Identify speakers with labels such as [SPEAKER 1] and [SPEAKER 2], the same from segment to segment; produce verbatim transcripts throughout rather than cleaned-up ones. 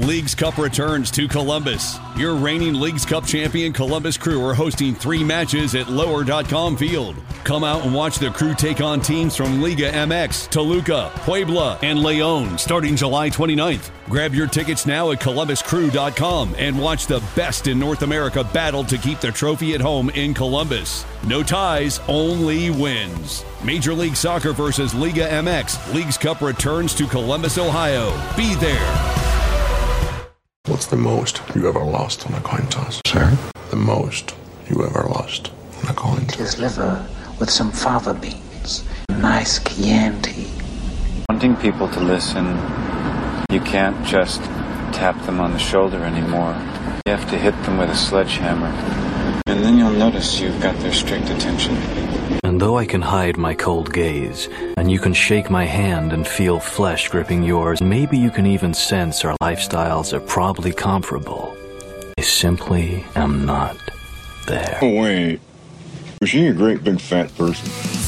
[SPEAKER 1] Leagues Cup returns to Columbus. Your reigning Leagues Cup champion Columbus Crew are hosting three matches at lower dot com Field. Come out and watch the Crew take on teams from Liga M X, Toluca, Puebla, and Leon starting July twenty-ninth. Grab your tickets now at columbus crew dot com and watch the best in North America battle to keep the trophy at home in Columbus. No ties, only wins. Major League Soccer versus Liga M X. Leagues Cup returns to Columbus, Ohio. Be there.
[SPEAKER 2] What's the most you ever lost on a coin toss?
[SPEAKER 3] Sir?
[SPEAKER 2] The most you ever lost on a coin toss?
[SPEAKER 4] His liver with some fava beans. Nice Chianti.
[SPEAKER 5] Wanting people to listen, you can't just tap them on the shoulder anymore. You have to hit them with a sledgehammer. And then you'll notice you've got their strict attention.
[SPEAKER 6] And though I can hide my cold gaze, and you can shake my hand and feel flesh gripping yours, maybe you can even sense our lifestyles are probably comparable. I simply am not there.
[SPEAKER 3] Oh, wait. Was she a great big fat person?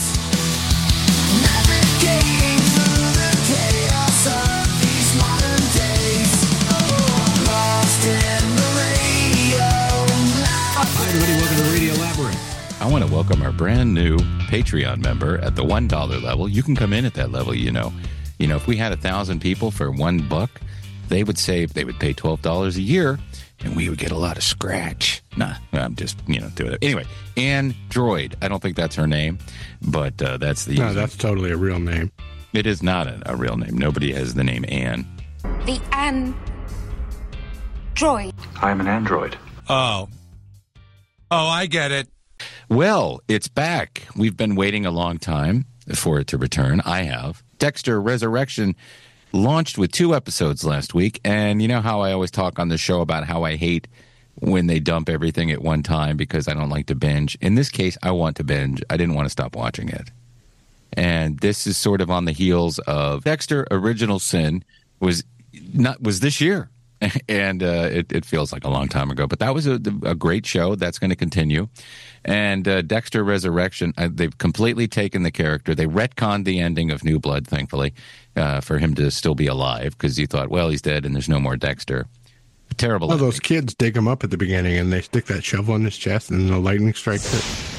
[SPEAKER 7] I want to welcome our brand new Patreon member at the one dollar level. You can come in at that level, you know. You know, if we had a thousand people for one buck, they would save, they would pay twelve dollars a year, and we would get a lot of scratch. Nah, I'm just, you know, doing it. Anyway, Ann Droid. I don't think that's her name, but uh, that's the...
[SPEAKER 8] No, user. That's totally a real name.
[SPEAKER 7] It is not a, a real name. Nobody has the name Ann.
[SPEAKER 9] The Ann Droid.
[SPEAKER 5] I'm an android.
[SPEAKER 10] Oh. Oh, I get it.
[SPEAKER 7] Well, it's back. We've been waiting a long time for it to return. I have. Dexter Resurrection launched with two episodes last week, and you know how I always talk on the show about how I hate when they dump everything at one time because I don't like to binge. In this case, I want to binge. I didn't want to stop watching it. And this is sort of on the heels of Dexter Original Sin was not was this year. And uh, it, it feels like a long time ago. But that was a, a great show. That's going to continue. And uh, Dexter Resurrection, uh, they've completely taken the character. They retconned the ending of New Blood, thankfully, uh, for him to still be alive. Because you thought, well, he's dead and there's no more Dexter. Terrible.
[SPEAKER 8] Well,
[SPEAKER 7] ending.
[SPEAKER 8] those kids dig him up at the beginning and they stick that shovel in his chest and the lightning strikes it.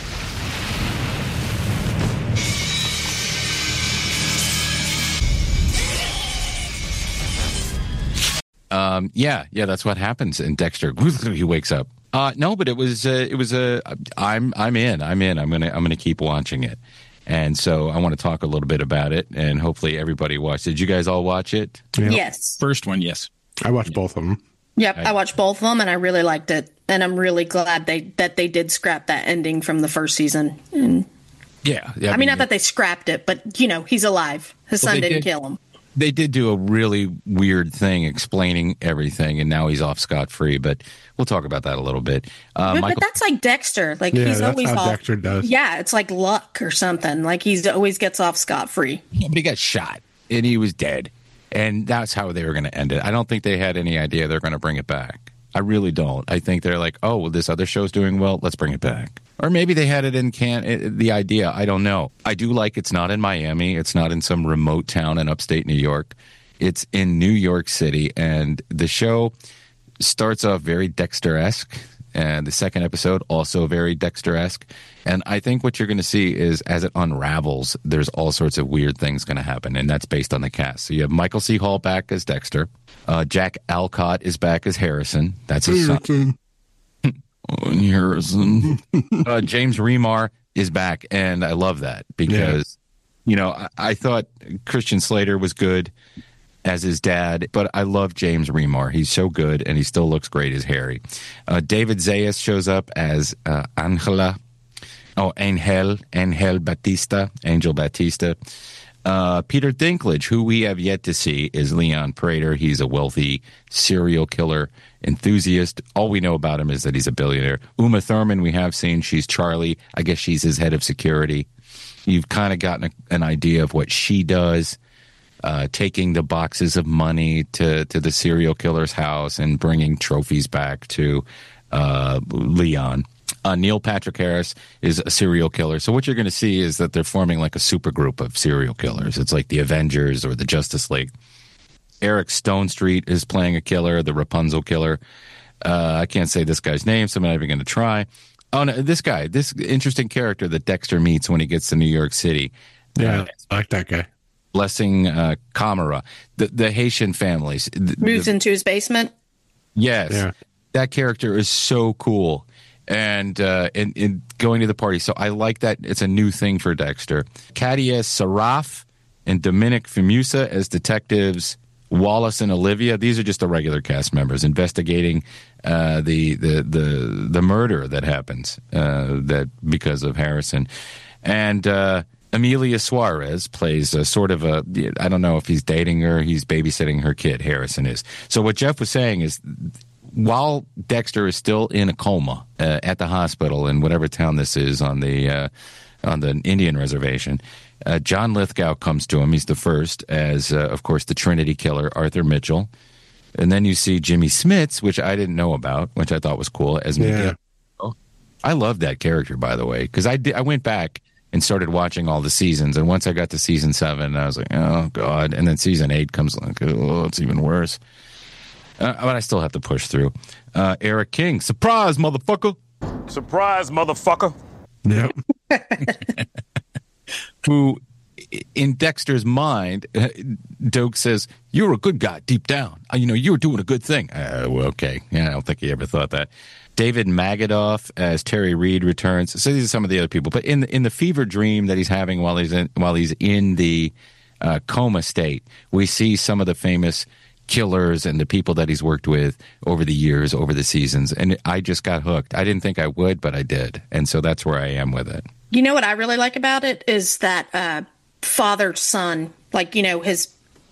[SPEAKER 7] Um, yeah, yeah, that's what happens. And Dexter, he wakes up. Uh, no, but it was, uh, it was a. Uh, I'm, I'm in. I'm in. I'm gonna, I'm gonna keep watching it. And so I want to talk a little bit about it, and hopefully everybody watched. Did you guys all watch it?
[SPEAKER 11] Yep. Yes.
[SPEAKER 10] First one, yes.
[SPEAKER 8] I watched yeah. both of them.
[SPEAKER 11] Yep, I, I watched both of them, and I really liked it. And I'm really glad they that they did scrap that ending from the first season. And
[SPEAKER 7] yeah, yeah
[SPEAKER 11] I, I mean, mean, not that they scrapped it, but you know, he's alive. His well, son didn't did. kill him.
[SPEAKER 7] They did do a really weird thing explaining everything, and now he's off scot-free, but we'll talk about that a little bit. Uh,
[SPEAKER 11] but,
[SPEAKER 7] Michael,
[SPEAKER 11] but that's like Dexter. Like
[SPEAKER 8] yeah,
[SPEAKER 11] he's
[SPEAKER 8] that's
[SPEAKER 11] always
[SPEAKER 8] how
[SPEAKER 11] off.
[SPEAKER 8] Dexter does.
[SPEAKER 11] Yeah, it's like luck or something. Like he's always gets off scot-free.
[SPEAKER 7] Yeah, but he got shot, and he was dead, and that's how they were going to end it. I don't think they had any idea they're going to bring it back. I really don't. I think they're like, oh, well, this other show's doing well, let's bring it back. Or maybe they had it in can it, the idea. I don't know. I do like it's not in Miami. It's not in some remote town in upstate New York. It's in New York City, and the show starts off very Dexter-esque, and the second episode also very Dexter-esque. And I think what you're going to see is as it unravels, there's all sorts of weird things going to happen, and that's based on the cast. So you have Michael C. Hall back as Dexter. Uh, Jack Alcott is back as Harrison. That's his son. Oh, Harrison. uh, James Remar is back, and I love that because, yeah. you know, I, I thought Christian Slater was good as his dad, but I love James Remar. He's so good, and he still looks great as Harry. Uh, David Zayas shows up as uh, Angela. Oh, Angel, Angel Batista, Angel Batista. Uh, Peter Dinklage, who we have yet to see, is Leon Prater. He's a wealthy serial killer enthusiast. All we know about him is that he's a billionaire. Uma Thurman, we have seen. She's Charlie. I guess she's his head of security. You've kind of gotten a, an idea of what she does. Uh, taking the boxes of money to, to the serial killer's house and bringing trophies back to uh, Leon. Uh, Neil Patrick Harris is a serial killer. So what you're going to see is that they're forming like a super group of serial killers. It's like the Avengers or the Justice League. Eric Stonestreet is playing a killer, the Rapunzel killer. Uh, I can't say this guy's name, so I'm not even going to try. Oh, no, this guy, this interesting character that Dexter meets when he gets to New York City.
[SPEAKER 8] Yeah,
[SPEAKER 7] uh,
[SPEAKER 8] I like that guy.
[SPEAKER 7] Blessing uh, Kamara, the, the Haitian families. The,
[SPEAKER 11] Moves
[SPEAKER 7] the,
[SPEAKER 11] into his basement.
[SPEAKER 7] Yes.
[SPEAKER 8] Yeah.
[SPEAKER 7] That character is so cool. And, uh, and, and going to the party. So I like that. It's a new thing for Dexter. Katia Saraf and Dominic Fimusa as detectives. Wallace and Olivia. These are just the regular cast members investigating uh, the, the the the murder that happens uh, that because of Harrison. And uh, Amelia Suarez plays a sort of a, I don't know if he's dating her, he's babysitting her kid, Harrison is. So what Jeff was saying is, while Dexter is still in a coma uh, at the hospital in whatever town this is on the uh, on the Indian reservation, uh, John Lithgow comes to him. He's the first as, uh, of course, the Trinity killer, Arthur Mitchell. And then you see Jimmy Smits, which I didn't know about, which I thought was cool, as
[SPEAKER 8] Yeah.
[SPEAKER 7] Miguel. I love that character, by the way, because I, I went back and started watching all the seasons. And once I got to season seven, I was like, oh, God. And then season eight comes like, oh, it's even worse. Uh, but I still have to push through. Uh, Eric King, surprise, motherfucker.
[SPEAKER 12] Surprise, motherfucker.
[SPEAKER 8] Yep.
[SPEAKER 7] Who, in Dexter's mind, uh, Doak says, you're a good guy deep down. Uh, you know, you were doing a good thing. Uh, well, okay. Yeah, I don't think he ever thought that. David Magadoff as Terry Reed returns. So these are some of the other people. But in the, in the fever dream that he's having while he's in, while he's in the uh, coma state, we see some of the famous killers and the people that he's worked with over the years, over the seasons. And I just got hooked. I didn't think I would, but I did. And so that's where I am with it.
[SPEAKER 11] You know what I really like about it is that uh, father son, like, you know, his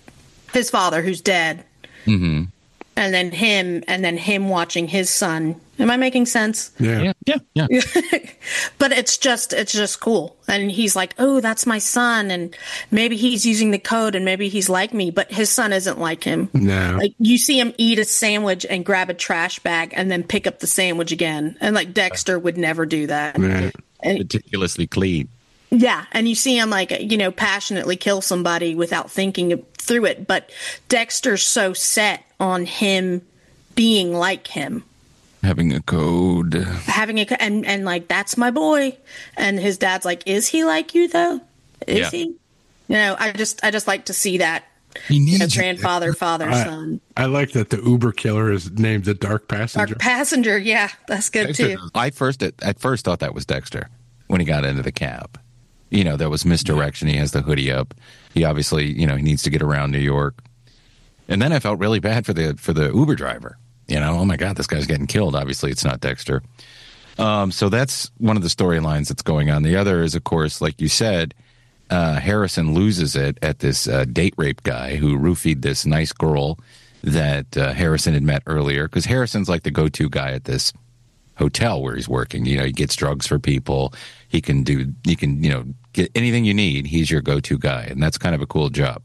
[SPEAKER 11] his father who's dead,
[SPEAKER 7] Mm-hmm.
[SPEAKER 11] and then him, and then him watching his son. Am I making sense?
[SPEAKER 8] Yeah.
[SPEAKER 7] Yeah. Yeah. Yeah.
[SPEAKER 11] But it's just it's just cool. And he's like, oh, that's my son, and maybe he's using the code, and maybe he's like me, but his son isn't like him.
[SPEAKER 8] No.
[SPEAKER 11] Like, you see him eat a sandwich and grab a trash bag and then pick up the sandwich again, and like Dexter would never do that.
[SPEAKER 8] Right.
[SPEAKER 11] And,
[SPEAKER 7] Meticulously clean.
[SPEAKER 11] yeah, and you see him, like, you know, passionately kill somebody without thinking through it. But Dexter's so set on him being like him,
[SPEAKER 7] Having a code.
[SPEAKER 11] having a and and like, that's my boy. And his dad's like, is he like you though? Is
[SPEAKER 7] Yeah.
[SPEAKER 11] he? You know, I just I just like to see that.
[SPEAKER 7] He
[SPEAKER 11] You know,
[SPEAKER 7] needs you.
[SPEAKER 11] grandfather, father,
[SPEAKER 8] I,
[SPEAKER 11] son,
[SPEAKER 8] I like that the Uber killer is named the Dark Passenger.
[SPEAKER 11] dark passenger. Yeah, that's good
[SPEAKER 7] Dexter,
[SPEAKER 11] too.
[SPEAKER 7] I first at, at first thought that was Dexter when he got into the cab. You know, there was misdirection. He has the hoodie up. He obviously, you know, he needs to get around New York. And then I felt really bad for the for the Uber driver. You know, oh my God, this guy's getting killed. Obviously, it's not Dexter. Um, so that's one of the storylines that's going on. The other is, of course, like you said, uh, Harrison loses it at this uh, date rape guy who roofied this nice girl that uh, Harrison had met earlier. Because Harrison's like the go-to guy at this hotel where he's working. You know, he gets drugs for people. He can do, he can, you know, get anything you need. He's your go-to guy. And that's kind of a cool job.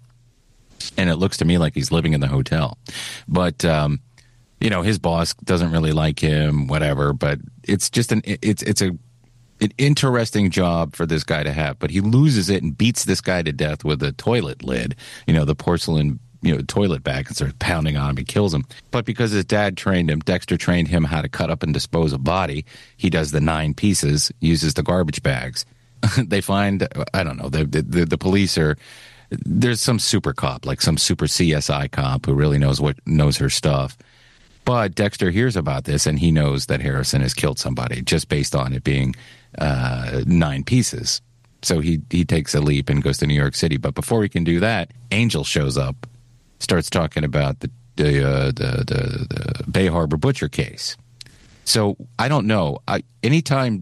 [SPEAKER 7] And it looks to me like he's living in the hotel. But, um, you know, his boss doesn't really like him, whatever. But it's just an, it's, it's a, an interesting job for this guy to have. But he loses it and beats this guy to death with a toilet lid, you know, the porcelain, you know, toilet bag, and starts pounding on him. He kills him. But because his dad trained him, Dexter trained him how to cut up and dispose a body. He does the nine pieces, uses the garbage bags. They find, I don't know, the, the, the police are, there's some super cop, like some super C S I cop who really knows what knows her stuff. But Dexter hears about this, and he knows that Harrison has killed somebody just based on it being uh, nine pieces. So he he takes a leap and goes to New York City. But before he can do that, Angel shows up, starts talking about the the uh, the, the the Bay Harbor Butcher case. So I don't know. I, anytime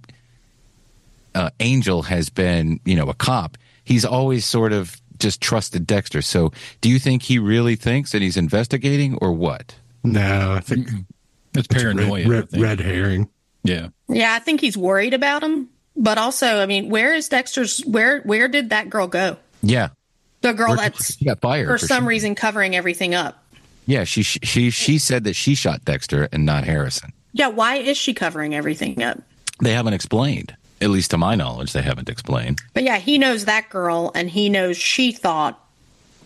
[SPEAKER 7] uh, Angel has been, you know, a cop, he's always sort of just trusted Dexter. So do you think he really thinks that he's investigating, or what?
[SPEAKER 8] No, I think
[SPEAKER 13] it's paranoia.
[SPEAKER 8] Red, red, red herring.
[SPEAKER 13] Yeah.
[SPEAKER 11] Yeah, I think he's worried about him. But also, I mean, where is Dexter's, where where did that girl go?
[SPEAKER 7] Yeah.
[SPEAKER 11] The girl
[SPEAKER 7] Where-
[SPEAKER 11] that's
[SPEAKER 7] she got fired
[SPEAKER 11] for
[SPEAKER 7] for
[SPEAKER 11] some
[SPEAKER 7] sure.
[SPEAKER 11] reason covering everything up.
[SPEAKER 7] Yeah, she she she said that she shot Dexter and not Harrison.
[SPEAKER 11] Yeah, why is she covering everything up?
[SPEAKER 7] They haven't explained. At least to my knowledge, they haven't explained.
[SPEAKER 11] But yeah, he knows that girl, and he knows she thought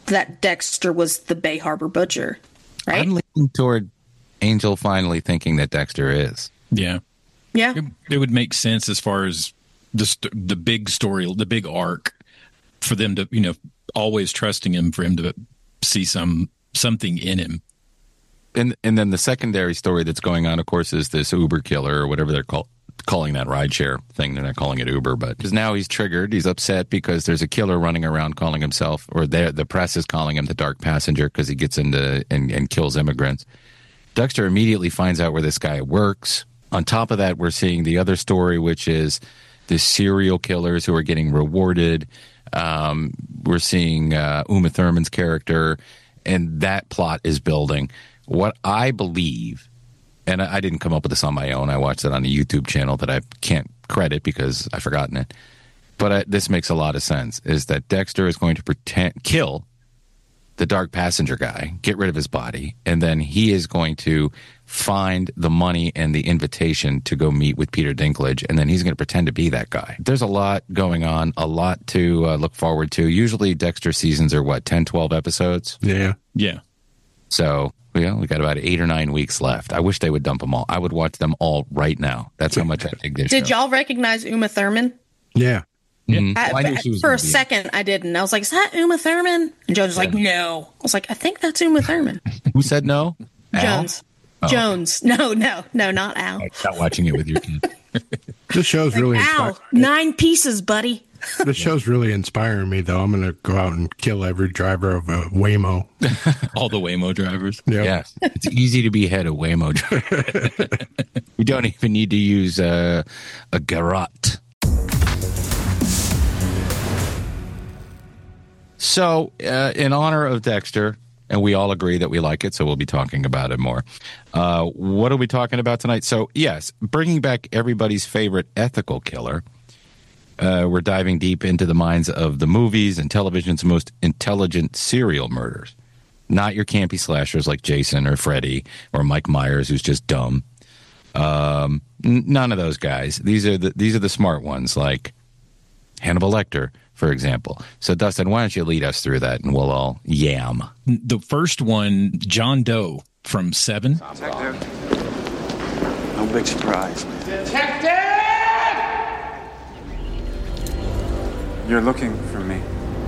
[SPEAKER 11] that Dexter was the Bay Harbor Butcher, right?
[SPEAKER 7] I'm leaning toward Angel finally thinking that Dexter is.
[SPEAKER 13] Yeah.
[SPEAKER 11] Yeah.
[SPEAKER 13] It, it would make sense as far as the st- the big story, the big arc for them to, you know, always trusting him, for him to see some something in him.
[SPEAKER 7] And and then the secondary story that's going on, of course, is this Uber killer or whatever they're call, calling that rideshare thing. They're not calling it Uber, but because now he's triggered. He's upset because there's a killer running around calling himself, or the press is calling him the Dark Passenger because he gets into and, and kills immigrants. Dexter immediately finds out where this guy works. On top of that, we're seeing the other story, which is the serial killers who are getting rewarded. Um, we're seeing uh, Uma Thurman's character, and that plot is building. What I believe, and I didn't come up with this on my own. I watched it on a YouTube channel that I can't credit because I've forgotten it. But I, this makes a lot of sense, is that Dexter is going to pretend kill the Dark Passenger guy, get rid of his body, and then he is going to find the money and the invitation to go meet with Peter Dinklage, and then he's going to pretend to be that guy. There's a lot going on, a lot to uh, look forward to. Usually Dexter seasons are, what, ten, twelve episodes?
[SPEAKER 8] Yeah.
[SPEAKER 13] Yeah.
[SPEAKER 7] So, you know, we got about eight or nine weeks left. I wish they would dump them all. I would watch them all right now. That's how much I dig this
[SPEAKER 11] Did
[SPEAKER 7] show.
[SPEAKER 11] y'all recognize Uma Thurman?
[SPEAKER 8] Yeah.
[SPEAKER 7] Mm-hmm.
[SPEAKER 11] I,
[SPEAKER 7] Well, I knew she was
[SPEAKER 11] for
[SPEAKER 7] gonna
[SPEAKER 11] a
[SPEAKER 7] be-
[SPEAKER 11] second, I didn't. I was like, is that Uma Thurman? And Jones was like, no. I was like, I think that's Uma Thurman.
[SPEAKER 7] Who said no? Al?
[SPEAKER 11] Jones.
[SPEAKER 7] Oh.
[SPEAKER 11] Jones. No, no, no, not Al.
[SPEAKER 7] Not watching it with your kid.
[SPEAKER 8] This show's
[SPEAKER 11] Like,
[SPEAKER 8] really
[SPEAKER 11] Al,
[SPEAKER 8] inspi-
[SPEAKER 11] nine pieces, buddy.
[SPEAKER 8] this show's really inspiring me, though. I'm going to go out and kill every driver of a Waymo.
[SPEAKER 13] All the Waymo drivers.
[SPEAKER 8] Yep.
[SPEAKER 7] Yes. It's easy to be head of Waymo. We don't even need to use uh, a garrote. So, uh, in honor of Dexter, and we all agree that we like it, so we'll be talking about it more. Uh, what are we talking about tonight? So, yes, bringing back everybody's favorite ethical killer. Uh, we're diving deep into the minds of the movies and television's most intelligent serial murderers. Not your campy slashers like Jason or Freddy or Mike Myers, who's just dumb. Um, n- none of those guys. These are the these are the smart ones, like Hannibal Lecter, for example. So, Dustin, why don't you lead us through that, and we'll all yam.
[SPEAKER 13] The first one, John Doe from Seven.
[SPEAKER 5] Detective. No big surprise.
[SPEAKER 12] Detective!
[SPEAKER 5] You're looking for me.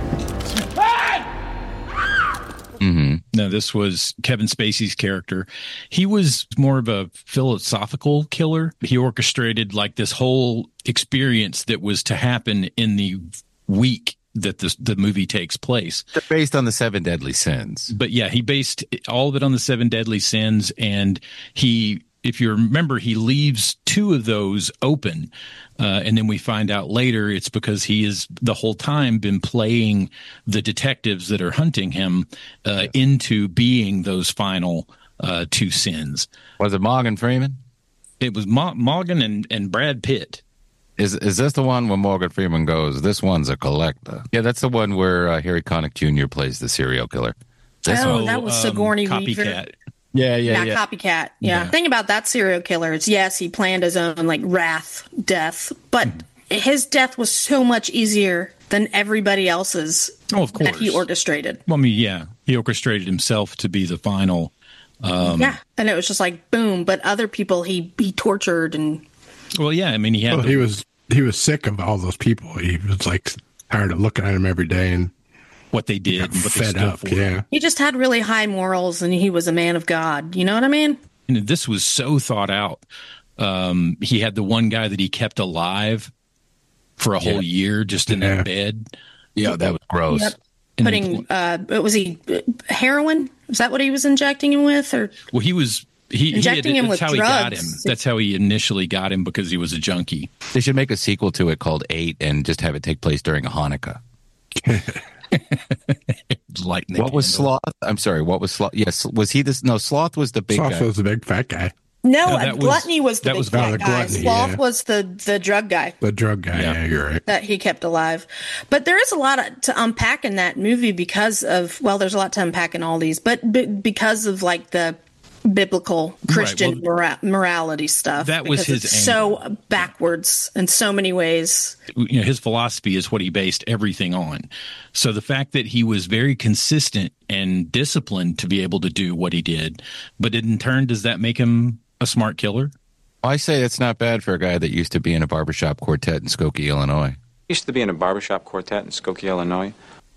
[SPEAKER 13] Mm-hmm. No, this was Kevin Spacey's character. He was more of a philosophical killer. He orchestrated like this whole experience that was to happen in the week that this, the movie takes place.
[SPEAKER 7] They're based on the seven deadly sins.
[SPEAKER 13] But yeah, he based all of it on the seven deadly sins. And he, if you remember, he leaves two of those open. Uh, and then we find out later it's because he has the whole time been playing the detectives that are hunting him uh, into being those final uh, two sins.
[SPEAKER 7] Was it Morgan Freeman?
[SPEAKER 13] It was Mo- Morgan and, and Brad Pitt.
[SPEAKER 7] Is is this the one where Morgan Freeman goes, this one's a collector? Yeah, that's the one where uh, Harry Connick Junior plays the serial killer. This
[SPEAKER 11] Oh,
[SPEAKER 7] one-
[SPEAKER 11] that was Sigourney Weaver.
[SPEAKER 13] Copycat.
[SPEAKER 7] Yeah, yeah,
[SPEAKER 11] yeah,
[SPEAKER 7] yeah.
[SPEAKER 11] copycat. Yeah.
[SPEAKER 13] Yeah.
[SPEAKER 11] The thing about that serial killer is, yes, he planned his own like wrath death, but his death was so much easier than everybody else's.
[SPEAKER 13] Oh, of course.
[SPEAKER 11] That he orchestrated.
[SPEAKER 13] Well, I mean, yeah, he orchestrated himself to be the final. Um,
[SPEAKER 11] yeah, and it was just like boom. But other people, he he tortured and.
[SPEAKER 13] Well, yeah, I mean, he had.
[SPEAKER 8] Well,
[SPEAKER 13] the-
[SPEAKER 8] he was he was sick of all those people. He was like tired of looking at him every day and
[SPEAKER 13] what they did, and what they
[SPEAKER 8] fed
[SPEAKER 13] stood
[SPEAKER 8] up.
[SPEAKER 13] for.
[SPEAKER 8] Yeah,
[SPEAKER 11] He just had really high morals, and he was a man of God. You know what I mean?
[SPEAKER 13] And this was so thought out. Um, he had the one guy that he kept alive for a whole year, just in
[SPEAKER 8] Yeah.
[SPEAKER 13] that bed.
[SPEAKER 7] Yeah, that was gross.
[SPEAKER 11] Yep.
[SPEAKER 13] And
[SPEAKER 11] Putting, uh, what was he, uh, heroin? Is that what he was injecting him with? Or
[SPEAKER 13] Well, he was he,
[SPEAKER 11] Injecting
[SPEAKER 13] he had,
[SPEAKER 11] him
[SPEAKER 13] that's
[SPEAKER 11] with
[SPEAKER 13] how he got him.
[SPEAKER 11] drugs.
[SPEAKER 13] That's how he initially got him, because he was a junkie.
[SPEAKER 7] They should make a sequel to it called Eight and just have it take place during Hanukkah.
[SPEAKER 13] Lighting the
[SPEAKER 7] What was
[SPEAKER 13] candle.
[SPEAKER 7] Sloth? I'm sorry, what was Sloth? Yes, was he this? No, Sloth was the big
[SPEAKER 8] Sloth
[SPEAKER 7] guy.
[SPEAKER 8] was the big fat guy,
[SPEAKER 11] no,
[SPEAKER 13] No,
[SPEAKER 11] uh,
[SPEAKER 13] that was-
[SPEAKER 11] Gluttony was the
[SPEAKER 13] that
[SPEAKER 11] big
[SPEAKER 13] was-
[SPEAKER 11] fat
[SPEAKER 8] oh, the
[SPEAKER 11] guy.
[SPEAKER 8] Gluttony,
[SPEAKER 11] Sloth
[SPEAKER 8] yeah.
[SPEAKER 11] was the the drug guy
[SPEAKER 8] the drug guy.
[SPEAKER 13] Yeah.
[SPEAKER 8] Yeah, you're right.
[SPEAKER 11] that he kept alive. But there is a lot of, to unpack in that movie because of, well, there's a lot to unpack in all these, but b- because of like the biblical Christian
[SPEAKER 13] Right, well,
[SPEAKER 11] mora- morality stuff.
[SPEAKER 13] that was
[SPEAKER 11] because
[SPEAKER 13] his
[SPEAKER 11] it's so backwards in so many ways.
[SPEAKER 13] You know, his philosophy is what he based everything on. So the fact that he was very consistent and disciplined to be able to do what he did, but in turn, does that make him a smart killer?
[SPEAKER 7] I say it's not bad for a guy that used to be in a barbershop quartet in Skokie, Illinois.
[SPEAKER 5] Used to be in a barbershop quartet in Skokie, Illinois.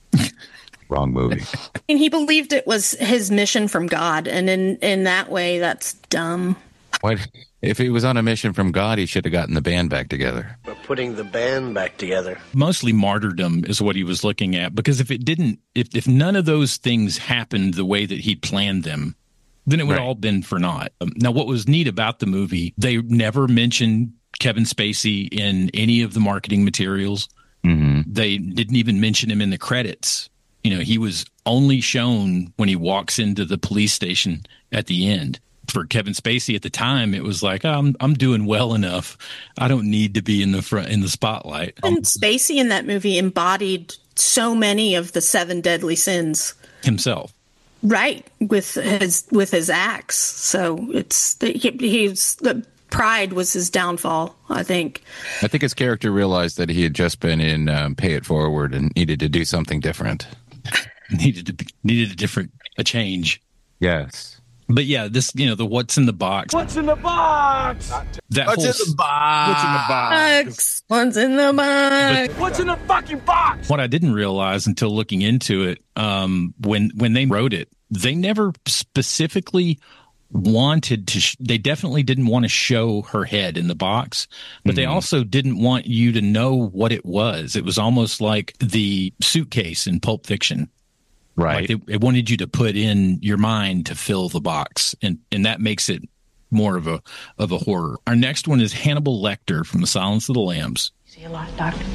[SPEAKER 7] Wrong movie.
[SPEAKER 11] I mean, he believed it was his mission from God, and in, in that way, that's dumb.
[SPEAKER 7] What if he was on a mission from God? He should have gotten the band back together.
[SPEAKER 14] We're putting the band back together.
[SPEAKER 13] Mostly martyrdom is what he was looking at, because if it didn't, if, if none of those things happened the way that he planned them, then it would
[SPEAKER 7] Right.
[SPEAKER 13] all been for naught. Um, now, what was neat about the movie, they never mentioned Kevin Spacey in any of the marketing materials.
[SPEAKER 7] Mm-hmm.
[SPEAKER 13] They didn't even mention him in the credits. You know, he was only shown when he walks into the police station at the end. For Kevin Spacey at the time, it was like, oh, I'm I'm doing well enough. I don't need to be in the front in the spotlight.
[SPEAKER 11] And Spacey in that movie embodied so many of the seven deadly sins,
[SPEAKER 13] Himself.
[SPEAKER 11] right? With his with his acts. So it's he, he's the pride was his downfall, I think.
[SPEAKER 7] I think his character realized that he had just been in um, Pay It Forward and needed to do something different.
[SPEAKER 13] needed to be, needed a different a change.
[SPEAKER 7] Yes.
[SPEAKER 13] But yeah, this, you know, the what's in the box.
[SPEAKER 12] What's in the box?
[SPEAKER 13] That
[SPEAKER 7] What's
[SPEAKER 13] whole,
[SPEAKER 7] in the box? What's in the box?
[SPEAKER 11] Box. What's in the box?
[SPEAKER 12] What's in the fucking box?
[SPEAKER 13] What I didn't realize until looking into it, um, when when they wrote it, they never specifically wanted to. Sh- they definitely didn't want to show her head in the box, but mm-hmm. they also didn't want you to know what it was. It was almost like the suitcase in Pulp Fiction.
[SPEAKER 7] Right.
[SPEAKER 13] Like they, they wanted you to put in your mind to fill the box, and and that makes it more of a of a horror. Our next one is Hannibal Lecter from The Silence of the Lambs.
[SPEAKER 15] See a lot, Doctor.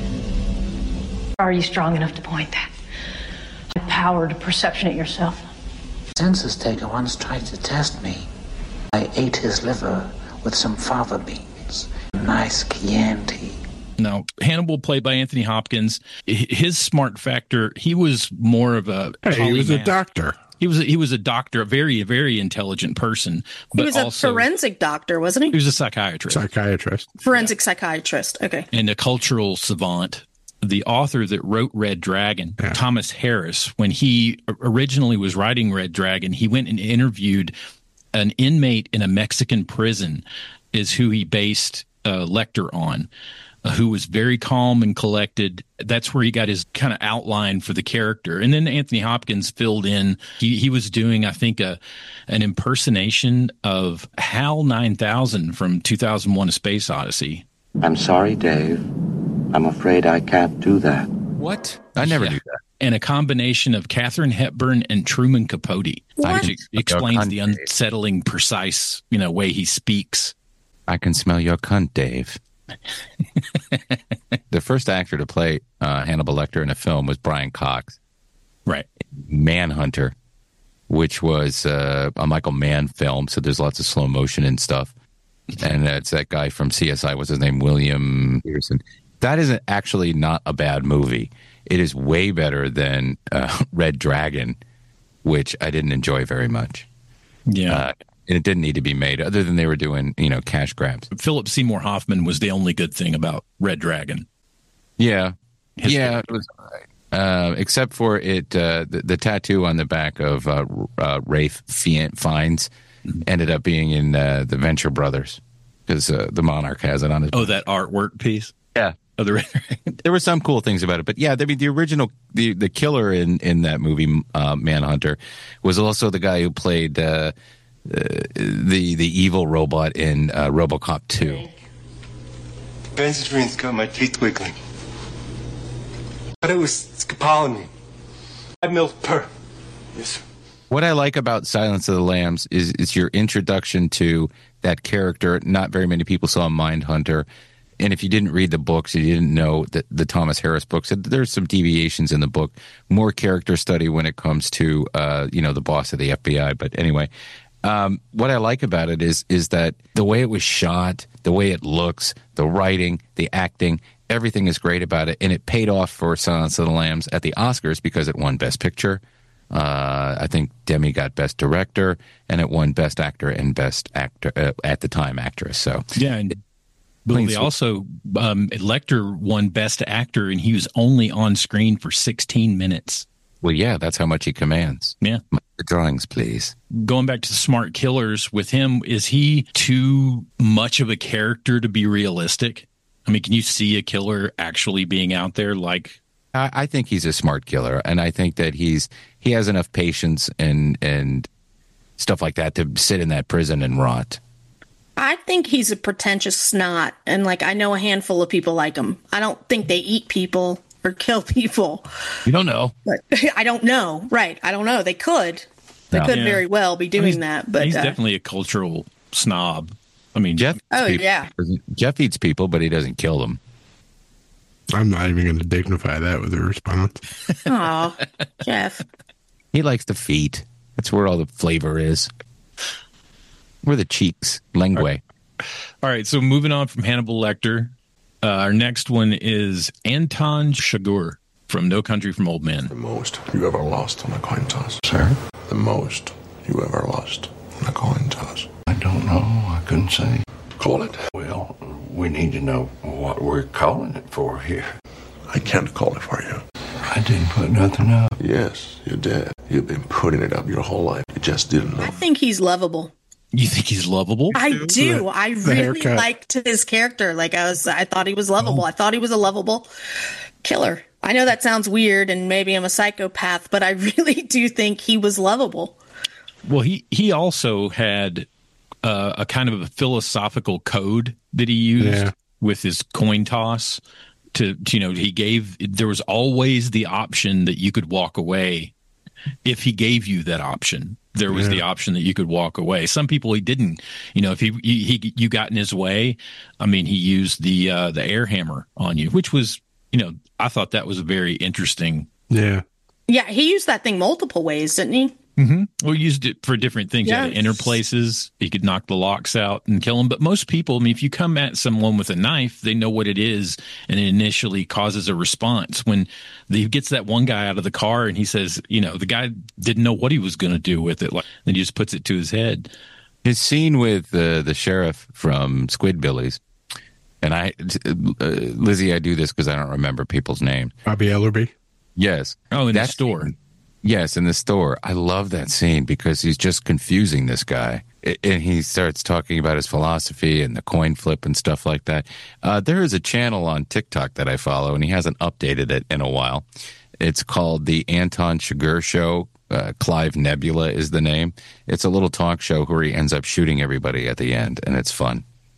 [SPEAKER 15] Are you strong enough to point that power to perception at yourself?
[SPEAKER 4] Census taker once tried to test me. I ate his liver with some fava beans. Nice Chianti.
[SPEAKER 13] Now, Hannibal, played by Anthony Hopkins, his smart factor, he was more of a
[SPEAKER 8] Hey, he was a doctor.
[SPEAKER 13] He was a, he was a doctor, a very, very intelligent person. But
[SPEAKER 11] he was a
[SPEAKER 13] also,
[SPEAKER 11] forensic doctor, wasn't he?
[SPEAKER 13] He was a psychiatrist.
[SPEAKER 8] Psychiatrist.
[SPEAKER 11] Forensic psychiatrist. Okay.
[SPEAKER 13] And a cultural savant. The author that wrote Red Dragon, yeah. Thomas Harris, when he originally was writing Red Dragon, he went and interviewed an inmate in a Mexican prison, is who he based uh, Lecter on, uh, who was very calm and collected. That's where he got his kind of outline for the character. And then Anthony Hopkins filled in. He, he was doing, I think, a an impersonation of HAL nine thousand from two thousand one: A Space Odyssey.
[SPEAKER 16] I'm sorry, Dave. I'm afraid I can't do that.
[SPEAKER 7] What? I never
[SPEAKER 13] yeah.
[SPEAKER 7] knew that.
[SPEAKER 13] And a combination of Katharine Hepburn and Truman Capote,
[SPEAKER 11] what?
[SPEAKER 13] which explains the unsettling, precise, you know, way he speaks.
[SPEAKER 7] I can smell your cunt, Dave. The first actor to play uh, Hannibal Lecter in a film was Brian Cox.
[SPEAKER 13] Right.
[SPEAKER 7] Manhunter, which was uh, a Michael Mann film, so there's lots of slow motion and stuff. And it's that guy from C S I, what's his name? William Peterson. That is actually not a bad movie. It is way better than uh, Red Dragon, which I didn't enjoy very much.
[SPEAKER 13] Yeah.
[SPEAKER 7] Uh, and it didn't need to be made, other than they were doing, you know, cash grabs.
[SPEAKER 13] Philip Seymour Hoffman was the only good thing about Red Dragon.
[SPEAKER 7] Yeah.
[SPEAKER 13] His
[SPEAKER 7] yeah. It was, uh, except for it, uh, the, the tattoo on the back of uh, uh, Rafe Fiennes mm-hmm. ended up being in uh, the Venture Brothers, because uh, the Monarch has it on his
[SPEAKER 13] Oh, back. That artwork piece?
[SPEAKER 7] Yeah.
[SPEAKER 13] Of the
[SPEAKER 7] there were some cool things about it, but yeah, I mean, the original, the, the killer in, in that movie, uh, Manhunter, was also the guy who played uh, uh, the the evil robot in uh, RoboCop two.
[SPEAKER 17] Benzedrine's got my teeth wiggling. But it was scopolamine. I milk per. Yes, sir.
[SPEAKER 7] What I like about Silence of the Lambs is it's your introduction to that character. Not very many people saw Mindhunter. And if you didn't read the books, you didn't know that the Thomas Harris books, there's some deviations in the book, more character study when it comes to, uh, you know, the boss of the F B I. But anyway, um, what I like about it is is that the way it was shot, the way it looks, the writing, the acting, everything is great about it. And it paid off for Silence of the Lambs at the Oscars because it won Best Picture, Uh, I think Demi got Best Director, and it won Best Actor and Best Actor uh, at the time actress. So
[SPEAKER 13] yeah, and Bill, they also um, Lecter won Best Actor, and he was only on screen for sixteen minutes.
[SPEAKER 7] Well, yeah, that's how much he commands.
[SPEAKER 13] Yeah.
[SPEAKER 7] The drawings, please.
[SPEAKER 13] Going back to the Smart Killers, with him, is he too much of a character to be realistic? I mean, can you see a killer actually being out there like?
[SPEAKER 7] I, I think he's a smart killer, and I think that he's he has enough patience and and stuff like that to sit in that prison and rot.
[SPEAKER 11] I think he's a pretentious snot, and like I know a handful of people like him. I don't think they eat people or kill people.
[SPEAKER 7] You don't know.
[SPEAKER 11] But I don't know. Right. I don't know. They could. They
[SPEAKER 7] No.
[SPEAKER 11] could
[SPEAKER 13] Yeah.
[SPEAKER 11] very well be doing
[SPEAKER 13] He's-
[SPEAKER 11] that. But
[SPEAKER 13] he's
[SPEAKER 11] uh,
[SPEAKER 13] definitely a cultural snob. I mean,
[SPEAKER 7] Jeff.
[SPEAKER 11] Oh,
[SPEAKER 7] people-
[SPEAKER 11] yeah.
[SPEAKER 7] Jeff eats people, but he doesn't kill them.
[SPEAKER 8] I'm not even going to dignify that with a response.
[SPEAKER 11] aw, Jeff.
[SPEAKER 7] He likes the feet. That's where all the flavor is. Where the cheeks, lengua.
[SPEAKER 13] All right, so moving on from Hannibal Lecter, uh, our next one is Anton Chigurh from No Country for Old Men.
[SPEAKER 2] The most you ever lost on a coin toss.
[SPEAKER 16] Sir?
[SPEAKER 2] The most you ever lost on a coin toss.
[SPEAKER 16] I don't know. I couldn't say.
[SPEAKER 2] Call it.
[SPEAKER 16] Well, we need to know what we're calling it for here.
[SPEAKER 2] I can't call it for you.
[SPEAKER 16] I didn't put nothing up.
[SPEAKER 2] Yes, you did. You've been putting it up your whole life. You just didn't know.
[SPEAKER 11] I think he's lovable.
[SPEAKER 13] You think he's lovable?
[SPEAKER 11] I do. I really
[SPEAKER 8] haircut.
[SPEAKER 11] liked his character. Like I was, I thought he was lovable. I thought he was a lovable killer. I know that sounds weird, and maybe I'm a psychopath, but I really do think he was lovable.
[SPEAKER 13] Well, he, he also had uh, a kind of a philosophical code that he used
[SPEAKER 8] Yeah.
[SPEAKER 13] with his coin toss. To, to, you know, he gave, there was always the option that you could walk away if he gave you that option. There was
[SPEAKER 8] Yeah.
[SPEAKER 13] the option that you could walk away. Some people he didn't. You know, if he, he, he you got in his way, I mean, he used the uh, the air hammer on you, which was, you know, I thought that was very interesting.
[SPEAKER 8] Yeah.
[SPEAKER 11] Yeah, he used that thing multiple ways, didn't he?
[SPEAKER 13] Mm-hmm. Well, he used it for different things.
[SPEAKER 11] Yes.
[SPEAKER 13] He had inner places. He could knock the locks out and kill them. But most people, I mean, if you come at someone with a knife, they know what it is, and it initially causes a response. When he gets that one guy out of the car and he says, you know, the guy didn't know what he was going to do with it. Like, then he just puts it to his head.
[SPEAKER 7] His scene with uh, the sheriff from Squidbillies, and I, uh, Lizzie, I do this because I don't remember people's names.
[SPEAKER 8] Bobby Ellerby.
[SPEAKER 7] Yes.
[SPEAKER 13] Oh, in the
[SPEAKER 7] That
[SPEAKER 13] store.
[SPEAKER 7] scene- yes, in the store. I love that scene because he's just confusing this guy. I- And he starts talking about his philosophy and the coin flip and stuff like that. Uh, there is a channel on TikTok that I follow, and he hasn't updated it in a while. It's called The Anton Chigurh Show. Uh, Clive Nebula is the name. It's a little talk show where he ends up shooting everybody at the end, and it's fun.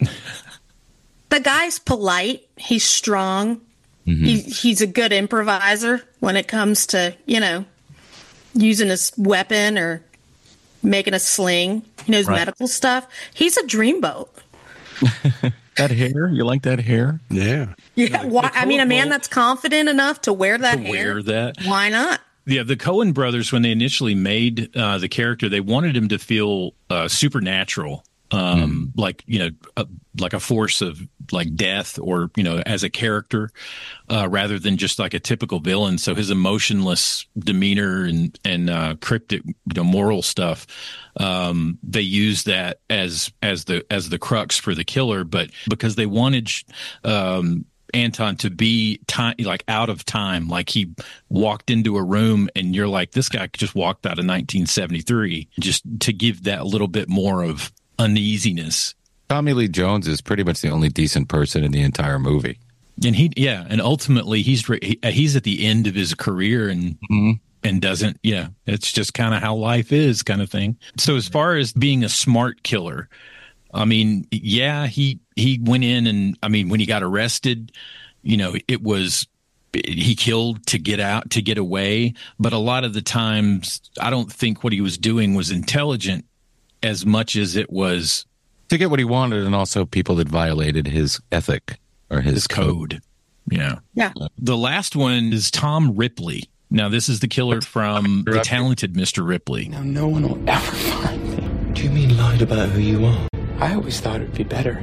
[SPEAKER 11] The guy's polite. He's strong.
[SPEAKER 7] Mm-hmm.
[SPEAKER 11] He, he's a good improviser when it comes to, you know, using his weapon or making a sling. He knows
[SPEAKER 7] Right.
[SPEAKER 11] medical stuff. He's a dreamboat.
[SPEAKER 7] That hair? You like that hair?
[SPEAKER 8] Yeah.
[SPEAKER 11] Yeah. Why, I mean, a man
[SPEAKER 13] Cohen-
[SPEAKER 11] that's confident enough to wear that
[SPEAKER 13] To
[SPEAKER 11] hair.
[SPEAKER 13] wear that.
[SPEAKER 11] Why not?
[SPEAKER 13] Yeah, the Coen brothers, when they initially made uh, the character, they wanted him to feel uh, supernatural, um, like, you know, a, like a force of like death, or, you know, as a character, uh, rather than just like a typical villain. So his emotionless demeanor and and uh, cryptic, you know, moral stuff, um, they used that as as the as the crux for the killer. But because they wanted um, Anton to be time, like out of time, like he walked into a room and you're like, this guy just walked out of nineteen seventy-three, just to give that little bit more of uneasiness.
[SPEAKER 7] Tommy Lee Jones is pretty much the only decent person in the entire movie.
[SPEAKER 13] And he, yeah, and ultimately he's re- he, he's at the end of his career and
[SPEAKER 7] Mm-hmm.
[SPEAKER 13] and doesn't, yeah, it's just kind of how life is, kind of thing. So as far as being a smart killer, I mean, yeah, he he went in and, I mean, when he got arrested, you know, it was, he killed to get out, to get away. But a lot of the times, I don't think what he was doing was intelligent as much as it was
[SPEAKER 7] To get what he wanted, and also people that violated his ethic or his,
[SPEAKER 13] his code. Yeah.
[SPEAKER 11] Yeah.
[SPEAKER 13] The last one is Tom Ripley. Now, this is the killer from The Talented Mister Ripley.
[SPEAKER 18] Now, no one will ever find me. Do you mean lied about who you are? I always thought it would be better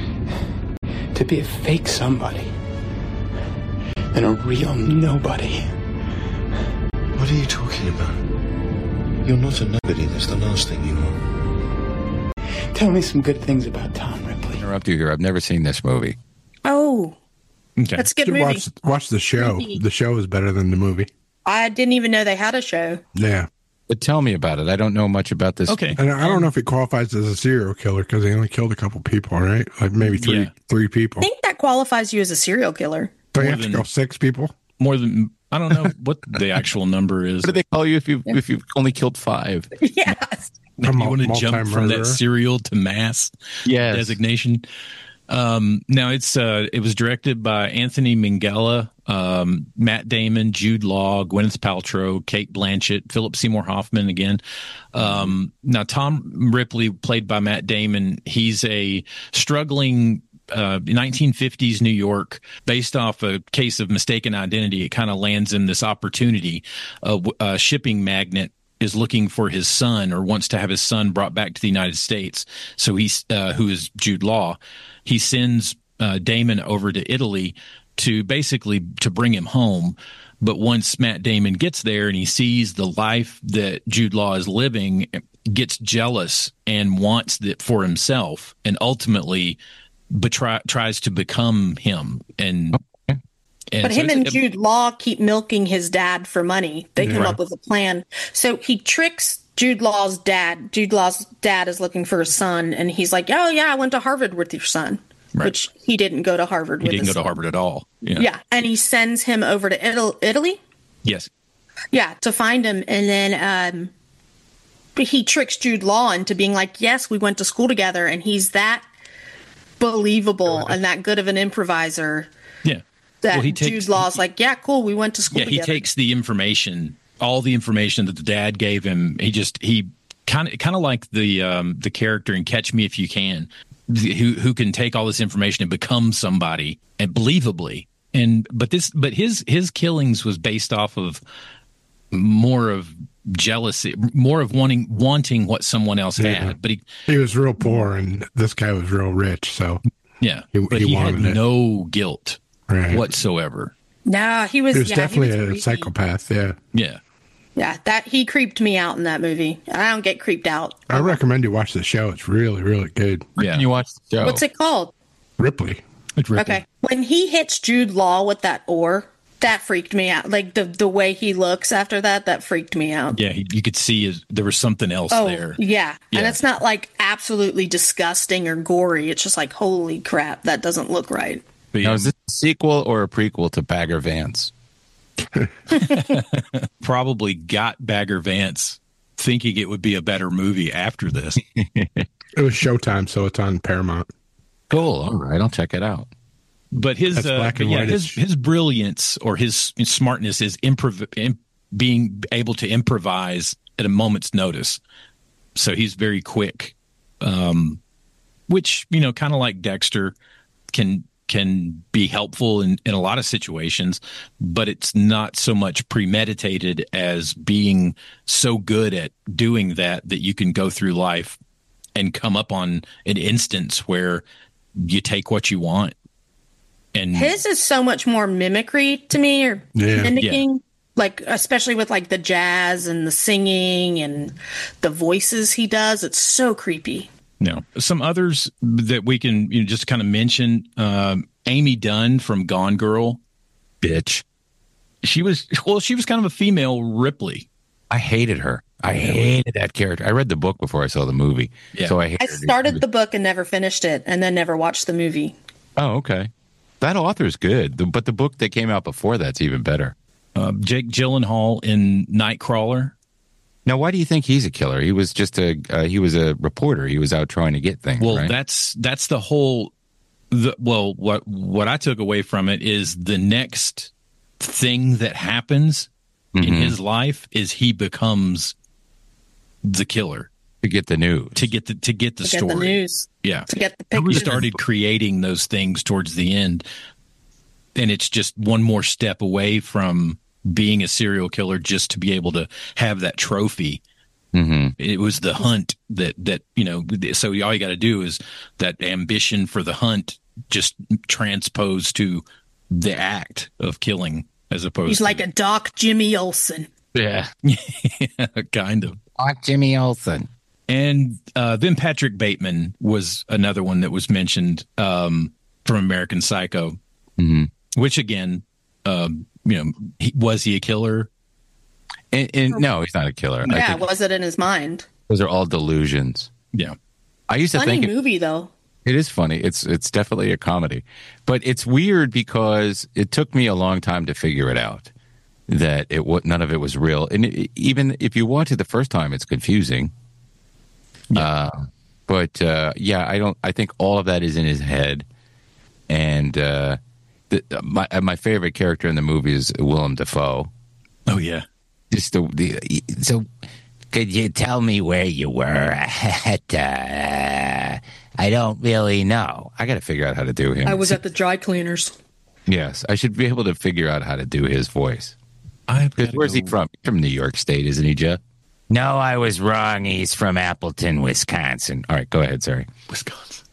[SPEAKER 18] to be a fake somebody than a real nobody.
[SPEAKER 2] What are you talking about?
[SPEAKER 18] You're not a nobody. That's the last thing you are. Tell me some good things about Tom Ripley.
[SPEAKER 7] Interrupt you here. I've never seen this movie.
[SPEAKER 11] Oh,
[SPEAKER 7] okay.
[SPEAKER 11] That's a good
[SPEAKER 8] You
[SPEAKER 11] movie.
[SPEAKER 8] Watch, watch the show.
[SPEAKER 11] Movie.
[SPEAKER 8] The show is better than the movie.
[SPEAKER 11] I didn't even know they had a show.
[SPEAKER 8] Yeah.
[SPEAKER 7] But tell me about it. I don't know much about this.
[SPEAKER 13] Okay.
[SPEAKER 8] And I don't know if it qualifies as a serial killer because he only killed a couple people, right? Like maybe three
[SPEAKER 13] Yeah.
[SPEAKER 8] three people.
[SPEAKER 11] I think that qualifies you as a serial killer.
[SPEAKER 8] So you
[SPEAKER 13] More
[SPEAKER 8] have to
[SPEAKER 13] than-
[SPEAKER 8] kill six people?
[SPEAKER 13] More than I don't know what the actual number is.
[SPEAKER 7] What do they call you if you if you've only killed five?
[SPEAKER 11] Yes.
[SPEAKER 13] You
[SPEAKER 8] A mul-
[SPEAKER 13] want to jump from
[SPEAKER 8] multi-murderer?
[SPEAKER 13] that serial to mass
[SPEAKER 7] Yes.
[SPEAKER 13] designation. Um, now it's uh, it was directed by Anthony Minghella, um, Matt Damon, Jude Law, Gwyneth Paltrow, Kate Blanchett, Philip Seymour Hoffman again. Um, now Tom Ripley, played by Matt Damon, he's a struggling uh, nineteen fifties New York, based off a case of mistaken identity. It kind of lands in this opportunity. A, a shipping magnate is looking for his son, or wants to have his son brought back to the United States. So he's, uh, who is Jude Law, he sends uh, Damon over to Italy to basically to bring him home. But once Matt Damon gets there and he sees the life that Jude Law is living, gets jealous and wants it for himself, and ultimately betry- tries to become him. And And
[SPEAKER 11] but
[SPEAKER 13] so
[SPEAKER 11] him
[SPEAKER 13] it's-
[SPEAKER 11] and
[SPEAKER 13] it-
[SPEAKER 11] Jude Law keep milking his dad for money. They come
[SPEAKER 13] Right.
[SPEAKER 11] up with a plan. So he tricks Jude Law's dad. Jude Law's dad is looking for his son, and he's like, "Oh yeah, I went to Harvard with your son,"
[SPEAKER 13] Right.
[SPEAKER 11] which he didn't go to Harvard.
[SPEAKER 13] He
[SPEAKER 11] with
[SPEAKER 13] didn't
[SPEAKER 11] his
[SPEAKER 13] go to
[SPEAKER 11] son.
[SPEAKER 13] Harvard at all. Yeah.
[SPEAKER 11] Yeah, and he sends him over to Ital- Italy.
[SPEAKER 13] Yes.
[SPEAKER 11] Yeah, to find him, and then um, but he tricks Jude Law into being like, "Yes, we went to school together," and he's that believable and that good of an improviser.
[SPEAKER 13] Yeah.
[SPEAKER 11] That
[SPEAKER 13] Well, he
[SPEAKER 11] Jude
[SPEAKER 13] takes-
[SPEAKER 11] Law's like, "Yeah, cool, we went to school
[SPEAKER 13] Yeah, he
[SPEAKER 11] together."
[SPEAKER 13] takes the information, all the information that the dad gave him. He just he kind of kind of like the um, the character in Catch Me If You Can, who who can take all this information and become somebody and believably. And but this but his his killings was based off of more of jealousy, more of wanting wanting what someone else
[SPEAKER 8] Yeah.
[SPEAKER 13] had. But he
[SPEAKER 8] He was real poor, and this guy was real rich. So
[SPEAKER 13] yeah,
[SPEAKER 8] he,
[SPEAKER 13] but
[SPEAKER 8] he
[SPEAKER 13] he, had
[SPEAKER 8] wanted it.
[SPEAKER 13] no guilt
[SPEAKER 8] Right.
[SPEAKER 13] whatsoever.
[SPEAKER 11] Nah, he was.
[SPEAKER 8] He was
[SPEAKER 11] yeah,
[SPEAKER 8] definitely
[SPEAKER 11] he was
[SPEAKER 8] a
[SPEAKER 11] creepy.
[SPEAKER 8] psychopath. Yeah.
[SPEAKER 13] Yeah.
[SPEAKER 11] Yeah, that he creeped me out in that movie. I don't get creeped out.
[SPEAKER 8] I recommend you watch the show. It's really, really good.
[SPEAKER 7] Where can you watch the show?
[SPEAKER 11] What's it called?
[SPEAKER 8] Ripley.
[SPEAKER 11] Okay, when he hits Jude Law with that oar, that freaked me out. Like the the way he looks after that, that freaked me out.
[SPEAKER 13] Yeah, he, you could see his, there was something else
[SPEAKER 11] Oh,
[SPEAKER 13] there.
[SPEAKER 11] yeah.
[SPEAKER 13] Yeah.
[SPEAKER 11] And it's not like absolutely disgusting or gory. It's just like, holy crap, that doesn't look right.
[SPEAKER 13] But
[SPEAKER 7] Now,
[SPEAKER 13] yeah,
[SPEAKER 7] is this a sequel or a prequel to Bagger Vance?
[SPEAKER 13] probably got Bagger Vance thinking it would be a better movie after this.
[SPEAKER 8] It was Showtime, so it's on Paramount.
[SPEAKER 7] Cool. All right, I'll check it out.
[SPEAKER 13] But his
[SPEAKER 8] That's
[SPEAKER 13] uh,
[SPEAKER 8] black
[SPEAKER 13] but
[SPEAKER 8] and
[SPEAKER 13] yeah,
[SPEAKER 8] white.
[SPEAKER 13] his his brilliance or his, his smartness is improv- im- being able to improvise at a moment's notice. So he's very quick, um, which you know, kind of like Dexter, can can be helpful in, in a lot of situations, but it's not so much premeditated as being so good at doing that that you can go through life and come up on an instance where you take what you want. And
[SPEAKER 11] His is so much more mimicry to me, or
[SPEAKER 13] Yeah.
[SPEAKER 11] mimicking, like especially with like the jazz and the singing and the voices he does. It's so creepy.
[SPEAKER 13] No, some others that we can you know, just kind of mention. Um, Amy Dunn from Gone Girl,
[SPEAKER 7] bitch.
[SPEAKER 13] She was well. She was kind of a female Ripley.
[SPEAKER 7] I hated her. I hated that character. I read the book before I saw the movie,
[SPEAKER 13] Yeah.
[SPEAKER 7] so I hated
[SPEAKER 11] I started the book and never finished it, and then never watched the movie.
[SPEAKER 7] Oh, okay. That author's good, The- but the book that came out before that's even better.
[SPEAKER 13] Uh, Jake Gyllenhaal in Nightcrawler.
[SPEAKER 7] Now, why do you think he's a killer? He was just a uh, he was a reporter. He was out trying to get things.
[SPEAKER 13] Well,
[SPEAKER 7] right?
[SPEAKER 13] that's that's the whole. The, well, what what I took away from it is the next thing that happens in
[SPEAKER 7] Mhm.
[SPEAKER 13] his life is he becomes the killer
[SPEAKER 7] to get the news,
[SPEAKER 13] to get the to get the
[SPEAKER 11] To get
[SPEAKER 13] story.
[SPEAKER 11] the news.
[SPEAKER 13] Yeah,
[SPEAKER 11] To get the
[SPEAKER 13] he
[SPEAKER 11] pictures.
[SPEAKER 13] started creating those things towards the end, and it's just one more step away from being a serial killer, just to be able to have that trophy.
[SPEAKER 7] Mm-hmm.
[SPEAKER 13] It was the hunt that that you know. So all you got to do is that ambition for the hunt just transposed to the act of killing, as opposed.
[SPEAKER 11] He's
[SPEAKER 13] to,
[SPEAKER 11] like a Doc Jimmy Olsen.
[SPEAKER 13] yeah, yeah, kind of.
[SPEAKER 7] Oh, Jimmy Olsen.
[SPEAKER 13] And uh, then Patrick Bateman was another one that was mentioned um, from American Psycho,
[SPEAKER 7] mm-hmm.
[SPEAKER 13] which again, um, you know, he, was he a killer?
[SPEAKER 7] And, and no, he's not a killer.
[SPEAKER 11] Yeah,
[SPEAKER 7] I think
[SPEAKER 11] was it in his mind?
[SPEAKER 7] those are all delusions.
[SPEAKER 13] Yeah,
[SPEAKER 7] I used to
[SPEAKER 11] Funny
[SPEAKER 7] think it,
[SPEAKER 11] movie though.
[SPEAKER 7] it is funny. It's it's definitely a comedy, but it's weird because it took me a long time to figure it out that it what none of it was real. And it, even if you watch it the first time, it's confusing. Yeah. Uh, but uh, yeah, I don't. I think all of that is in his head, and uh, the, my my favorite character in the movie is Willem Dafoe.
[SPEAKER 13] Oh yeah,
[SPEAKER 7] just the, the so. Could you tell me where you were at? Uh, I don't really know. I got to figure out how to do him.
[SPEAKER 11] I was at the dry cleaners.
[SPEAKER 7] Yes, I should be able to figure out how to do his voice.
[SPEAKER 13] Because
[SPEAKER 7] where's he from? He's from New York State, isn't he, Jeff? No, I was wrong. He's from Appleton, Wisconsin. All right, go ahead. Sorry.
[SPEAKER 13] Wisconsin.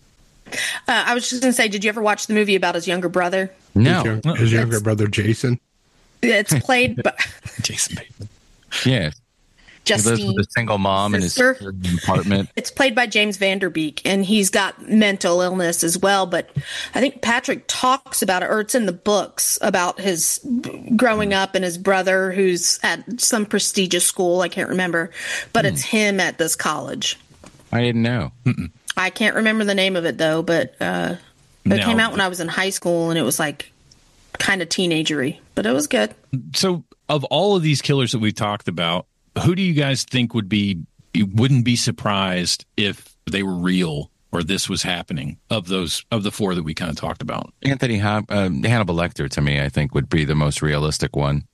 [SPEAKER 11] Uh, I was just going to say, did you ever watch the movie about his younger brother?
[SPEAKER 7] No.
[SPEAKER 8] His, young, his younger brother, Jason.
[SPEAKER 11] It's played by
[SPEAKER 13] Jason Bateman.
[SPEAKER 7] Yes.
[SPEAKER 11] Justine.
[SPEAKER 7] He lives with a single mom
[SPEAKER 11] sister.
[SPEAKER 7] in his apartment.
[SPEAKER 11] It's played by James Vanderbeek, and he's got mental illness as well. But I think Patrick talks about it, or it's in the books, about his growing up and his brother who's at some prestigious school. I can't remember, but mm. it's him at this college.
[SPEAKER 7] I didn't know. Mm-mm.
[SPEAKER 11] I can't remember the name of it, though, but uh, it
[SPEAKER 13] no.
[SPEAKER 11] came out when I was in high school, and it was like kind of teenagery, but it was good.
[SPEAKER 13] So of all of these killers that we've talked about, who do you guys think would be, you wouldn't be surprised if they were real or this was happening of those, of the four that we kind of talked about?
[SPEAKER 7] Anthony uh, Hannibal Lecter, to me, I think would be the most realistic one.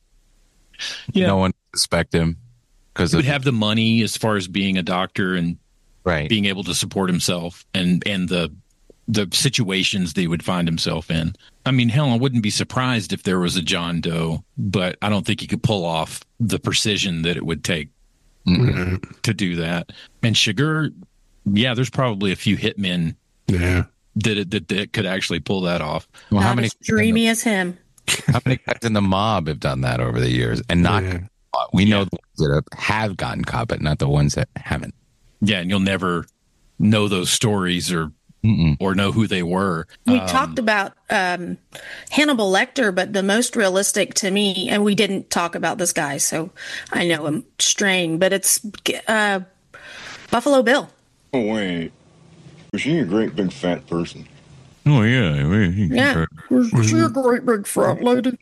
[SPEAKER 13] Yeah.
[SPEAKER 7] No one would suspect him.
[SPEAKER 13] Because he would have the money as far as being a doctor and
[SPEAKER 7] right.
[SPEAKER 13] being able to support himself and, and the, the situations that he would find himself in. I mean, hell, I wouldn't be surprised if there was a John Doe, but I don't think he could pull off the precision that it would take mm-hmm. to do that. And Chigurh, yeah, there's probably a few hitmen
[SPEAKER 8] yeah.
[SPEAKER 13] that, that that could actually pull that off.
[SPEAKER 11] Well, how Not many as dreamy
[SPEAKER 7] the,
[SPEAKER 11] as him?
[SPEAKER 7] How many guys in the mob have done that over the years and not
[SPEAKER 8] yeah.
[SPEAKER 7] caught? We yeah. know the ones that have gotten caught, but not the ones that haven't.
[SPEAKER 13] Yeah, and you'll never know those stories or Mm-mm. or know who they were.
[SPEAKER 11] We
[SPEAKER 13] um,
[SPEAKER 11] talked about um, Hannibal Lecter, but the most realistic to me, and we didn't talk about this guy, so I know I'm straying, but it's uh, Buffalo Bill.
[SPEAKER 3] Oh, wait. Was she a great big fat person?
[SPEAKER 7] Oh, yeah.
[SPEAKER 11] Yeah. Was she a great big fat lady?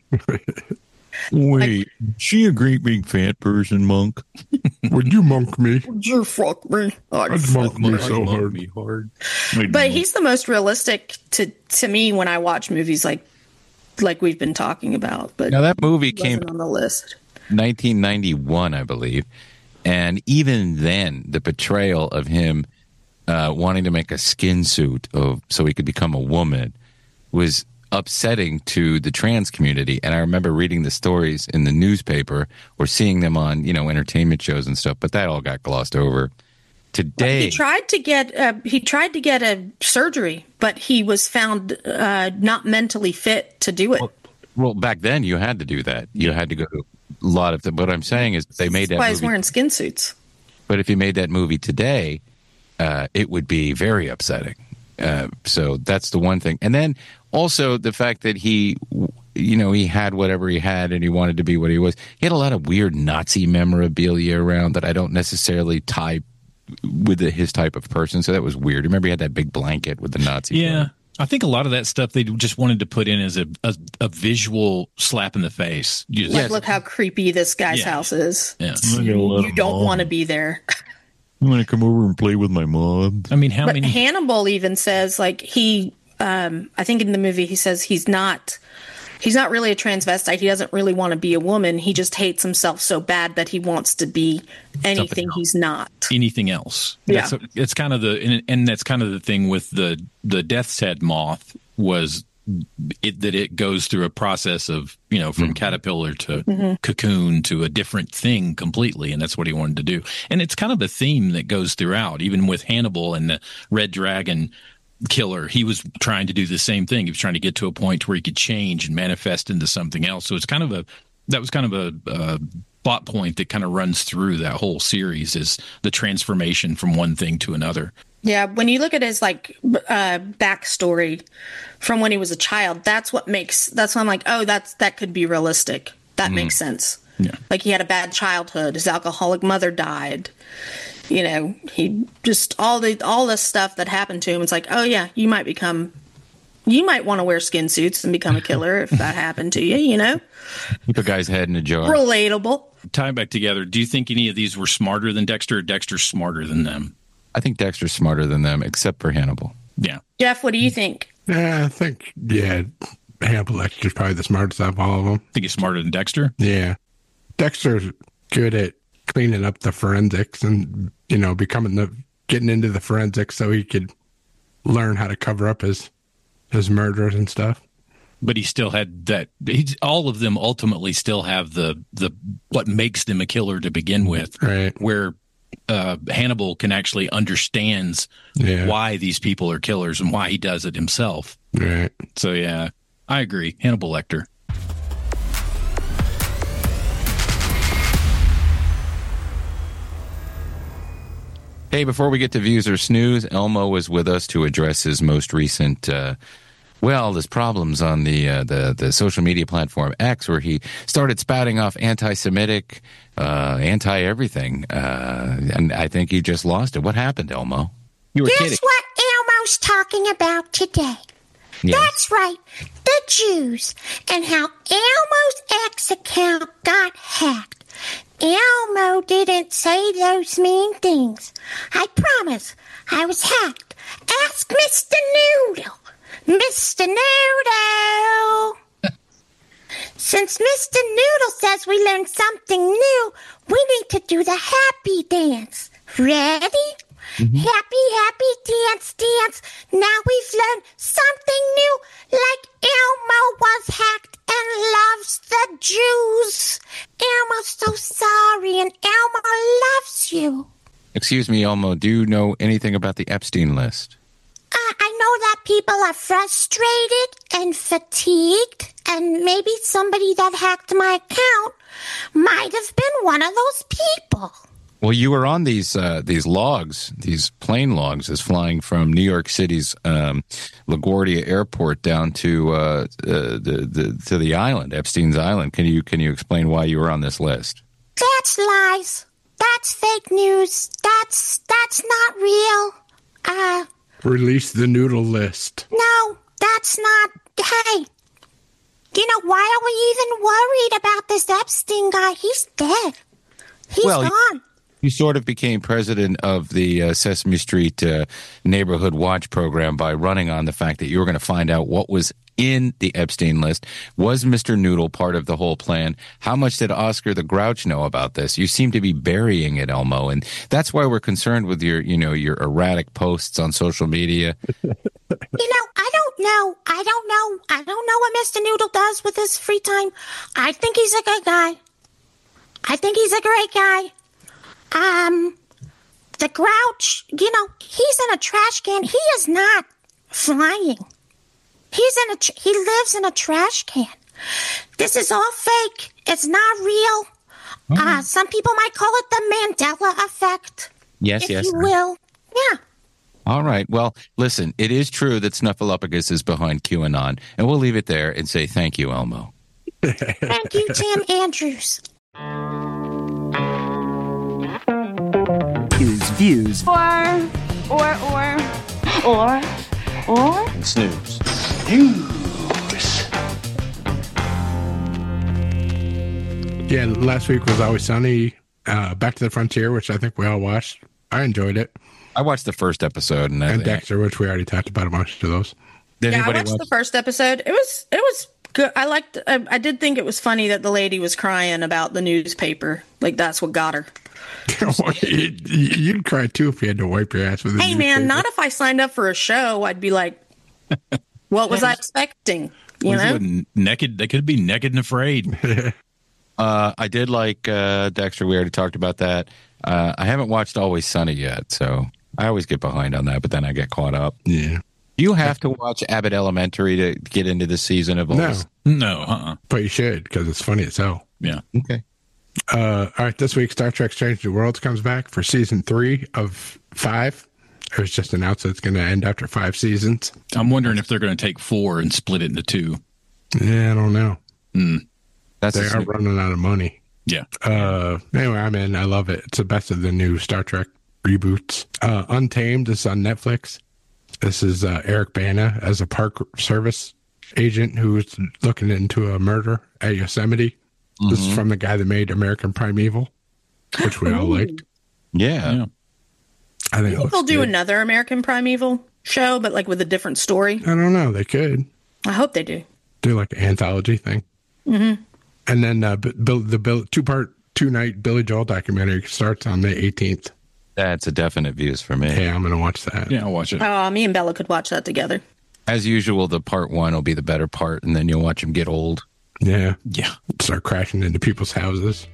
[SPEAKER 7] Wait, like, she a great big fat person, Monk?
[SPEAKER 8] Would you monk me?
[SPEAKER 11] Would you fuck me?
[SPEAKER 8] I'd, I'd monk me so
[SPEAKER 13] monk
[SPEAKER 8] hard.
[SPEAKER 13] Me hard.
[SPEAKER 11] But he's the most realistic to to me when I watch movies like like we've been talking about. But
[SPEAKER 7] now that movie came
[SPEAKER 11] on the list,
[SPEAKER 7] nineteen ninety-one, I believe, and even then, the portrayal of him uh, wanting to make a skin suit of so he could become a woman was upsetting to the trans community. And I remember reading the stories in the newspaper or seeing them on, you know, entertainment shows and stuff, but that all got glossed over. Today,
[SPEAKER 11] he tried to get uh, he tried to get a surgery, but he was found uh, not mentally fit to do it.
[SPEAKER 7] Well, well, back then you had to do that. You had to go to a lot of the. What I'm saying is they made
[SPEAKER 11] That's
[SPEAKER 7] that.
[SPEAKER 11] why
[SPEAKER 7] movie,
[SPEAKER 11] he's wearing skin suits.
[SPEAKER 7] But if you made that movie today, uh, it would be very upsetting. Uh, so that's the one thing, and then also the fact that he, you know, he had whatever he had and he wanted to be what he was. He had a lot of weird Nazi memorabilia around that I don't necessarily tie with the, his type of person. So that was weird. Remember he had that big blanket with the Nazi.
[SPEAKER 13] Yeah.
[SPEAKER 7] flag.
[SPEAKER 13] I think a lot of that stuff they just wanted to put in as a, a, a visual slap in the face. You just,
[SPEAKER 11] like,
[SPEAKER 13] yes.
[SPEAKER 11] look how creepy this guy's
[SPEAKER 13] yeah.
[SPEAKER 11] house is.
[SPEAKER 13] Yeah.
[SPEAKER 11] You, you don't want to be there.
[SPEAKER 7] I'm going to come over and play with my mom.
[SPEAKER 13] I mean, how
[SPEAKER 11] but
[SPEAKER 13] many?
[SPEAKER 11] Hannibal even says, like, he, um, I think in the movie he says he's not, he's not really a transvestite. He doesn't really want to be a woman. He just hates himself so bad that he wants to be anything he's not.
[SPEAKER 13] Anything else.
[SPEAKER 11] Yeah.
[SPEAKER 13] That's, it's kind of the, and, and that's kind of the thing with the, the Death's Head moth was it, that it goes through a process of, you know, from mm-hmm. caterpillar to mm-hmm. cocoon to a different thing completely. And that's what he wanted to do. And it's kind of a theme that goes throughout, even with Hannibal and the Red Dragon killer. He was trying to do the same thing. He was trying to get to a point where he could change and manifest into something else. So it's kind of a, that was kind of a, uh, plot point that kind of runs through that whole series is the transformation from one thing to another.
[SPEAKER 11] Yeah, when you look at his like uh, backstory from when he was a child, that's what makes that's when I'm like, oh, that's that could be realistic. That mm. makes sense.
[SPEAKER 13] Yeah,
[SPEAKER 11] like he had a bad childhood. His alcoholic mother died. You know, he just all the all this stuff that happened to him. It's like, oh yeah, you might become, you might want to wear skin suits and become a killer if that happened to you. You know,
[SPEAKER 7] keep a guy's head in a jar.
[SPEAKER 11] Relatable.
[SPEAKER 13] Tie back together. Do you think any of these were smarter than Dexter, or Dexter's smarter than them?
[SPEAKER 7] I think Dexter's smarter than them, except for Hannibal.
[SPEAKER 13] Yeah.
[SPEAKER 11] Jeff, what do you think?
[SPEAKER 8] Yeah, I think, yeah, Hannibal Lecter's probably the smartest out of all of them.
[SPEAKER 13] Think he's smarter than Dexter?
[SPEAKER 8] Yeah. Dexter's good at cleaning up the forensics and, you know, becoming the, getting into the forensics so he could learn how to cover up his, his murders and stuff.
[SPEAKER 13] But he still had that. He's, all of them ultimately still have the, the, what makes them a killer to begin with.
[SPEAKER 8] Right.
[SPEAKER 13] Where, Uh, Hannibal can actually understands
[SPEAKER 8] yeah.
[SPEAKER 13] why these people are killers and why he does it himself.
[SPEAKER 8] Right.
[SPEAKER 13] So yeah, I agree. Hannibal Lecter.
[SPEAKER 7] Hey, before we get to Views or Snooze, Elmo was with us to address his most recent, uh, well, there's problems on the, uh, the the social media platform X, where he started spouting off anti-Semitic, uh, anti-everything, uh, and I think he just lost it. What happened, Elmo? You were
[SPEAKER 19] Guess
[SPEAKER 7] kidding.
[SPEAKER 19] what Elmo's talking about today?
[SPEAKER 7] Yes.
[SPEAKER 19] That's right, the Jews, and how Elmo's X account got hacked. Elmo didn't say those mean things. I promise, I was hacked. Ask Mister Noodle. Mister Noodle! Since Mister Noodle says we learned something new, we need to do the happy dance. Ready? Mm-hmm. Happy, happy dance, dance. Now we've learned something new, like Elmo was hacked and loves the Jews. Elmo's so sorry, and Elmo loves you.
[SPEAKER 7] Excuse me, Elmo, do you know anything about the Epstein list?
[SPEAKER 19] Uh, I know that people are frustrated and fatigued, and maybe somebody that hacked my account might have been one of those people.
[SPEAKER 7] Well, you were on these uh, these logs, these plane logs, as flying from New York City's um, LaGuardia Airport down to uh, uh, the, the to the island, Epstein's Island. Can you can you explain why you were on this list?
[SPEAKER 19] That's lies. That's fake news. That's that's not real. Uh.
[SPEAKER 8] Release the noodle list.
[SPEAKER 19] No, that's not. Hey, you know, why are we even worried about this Epstein guy? He's dead. He's
[SPEAKER 7] well,
[SPEAKER 19] gone.
[SPEAKER 7] You sort of became president of the uh, Sesame Street uh, Neighborhood Watch program by running on the fact that you were going to find out what was in the Epstein list. Was Mister Noodle part of the whole plan? How much did Oscar the Grouch know about this? You seem to be burying it, Elmo, and that's why we're concerned with your, you know, your erratic posts on social media.
[SPEAKER 19] You know, I don't know. I don't know. I don't know what Mister Noodle does with his free time. I think he's a good guy. I think he's a great guy. Um, the Grouch, you know, he's in a trash can. He is not flying. He's in a, tr- he lives in a trash can. This is all fake. It's not real. Mm. Uh, some people might call it the Mandela effect.
[SPEAKER 7] Yes,
[SPEAKER 19] if
[SPEAKER 7] yes.
[SPEAKER 19] you will. Yeah.
[SPEAKER 7] All right. Well, listen, it is true that Snuffleupagus is behind QAnon, and we'll leave it there and say thank you, Elmo.
[SPEAKER 19] Thank you, Tim Andrews.
[SPEAKER 20] Views, views.
[SPEAKER 21] Or, or, or, or, or.
[SPEAKER 20] And snooze.
[SPEAKER 8] Views. Yeah, last week was Always Sunny, uh, Back to the Frontier, which I think we all watched. I enjoyed it.
[SPEAKER 7] I watched the first episode. And,
[SPEAKER 8] and Dexter, which we already talked about a bunch of those.
[SPEAKER 7] Did
[SPEAKER 11] yeah, I
[SPEAKER 7] anybody
[SPEAKER 11] watched
[SPEAKER 7] watch?
[SPEAKER 11] the first episode. It was, it was good. I liked, I, I did think it was funny that the lady was crying about the newspaper. Like, that's what got her.
[SPEAKER 8] You'd cry too if you had to wipe your ass with a
[SPEAKER 11] Hey,
[SPEAKER 8] newspaper.
[SPEAKER 11] man, not if I signed up for a show. I'd be like, what was I expecting? You
[SPEAKER 13] Was
[SPEAKER 11] know?
[SPEAKER 13] it naked. They could be naked and afraid.
[SPEAKER 7] uh, I did like uh, Dexter. We already talked about that. Uh, I haven't watched Always Sunny yet, so I always get behind on that, but then I get caught up.
[SPEAKER 8] Yeah.
[SPEAKER 7] You have to watch Abbott Elementary to get into the season of
[SPEAKER 8] No.
[SPEAKER 7] Always.
[SPEAKER 13] No, uh-uh.
[SPEAKER 8] But you should, because it's funny as hell.
[SPEAKER 13] Yeah.
[SPEAKER 7] Okay.
[SPEAKER 8] Uh, all right, this week, Star Trek Strange New Worlds comes back for season three of five. It was just announced that it's going to end after five seasons.
[SPEAKER 13] I'm wondering if they're going to take four and split it into two.
[SPEAKER 8] Yeah, I don't know.
[SPEAKER 13] Mm.
[SPEAKER 7] That's
[SPEAKER 8] they are running out of money.
[SPEAKER 13] Yeah.
[SPEAKER 8] Uh, anyway, I'm in. I love it. It's the best of the new Star Trek reboots. Uh, Untamed is on Netflix. This is uh, Eric Bana as a Park Service agent who's looking into a murder at Yosemite. Mm-hmm. This is from the guy that made American Primeval, which we all liked.
[SPEAKER 7] Yeah. yeah.
[SPEAKER 8] I think,
[SPEAKER 11] think they'll do good. another American Primeval show, but like with a different story.
[SPEAKER 8] I don't know. They could.
[SPEAKER 11] I hope they do.
[SPEAKER 8] Do like an anthology thing.
[SPEAKER 11] Mm-hmm.
[SPEAKER 8] And then uh, Bill, the Bill, two-part, two-night Billy Joel documentary starts on May eighteenth.
[SPEAKER 7] That's a definite views for me.
[SPEAKER 8] Yeah, I'm going to watch that.
[SPEAKER 13] Yeah, I'll watch it.
[SPEAKER 11] Oh, me and Bella could watch that together.
[SPEAKER 7] As usual, the part one will be the better part, and then you'll watch him get old.
[SPEAKER 8] Yeah.
[SPEAKER 13] Yeah.
[SPEAKER 8] Start crashing into people's houses.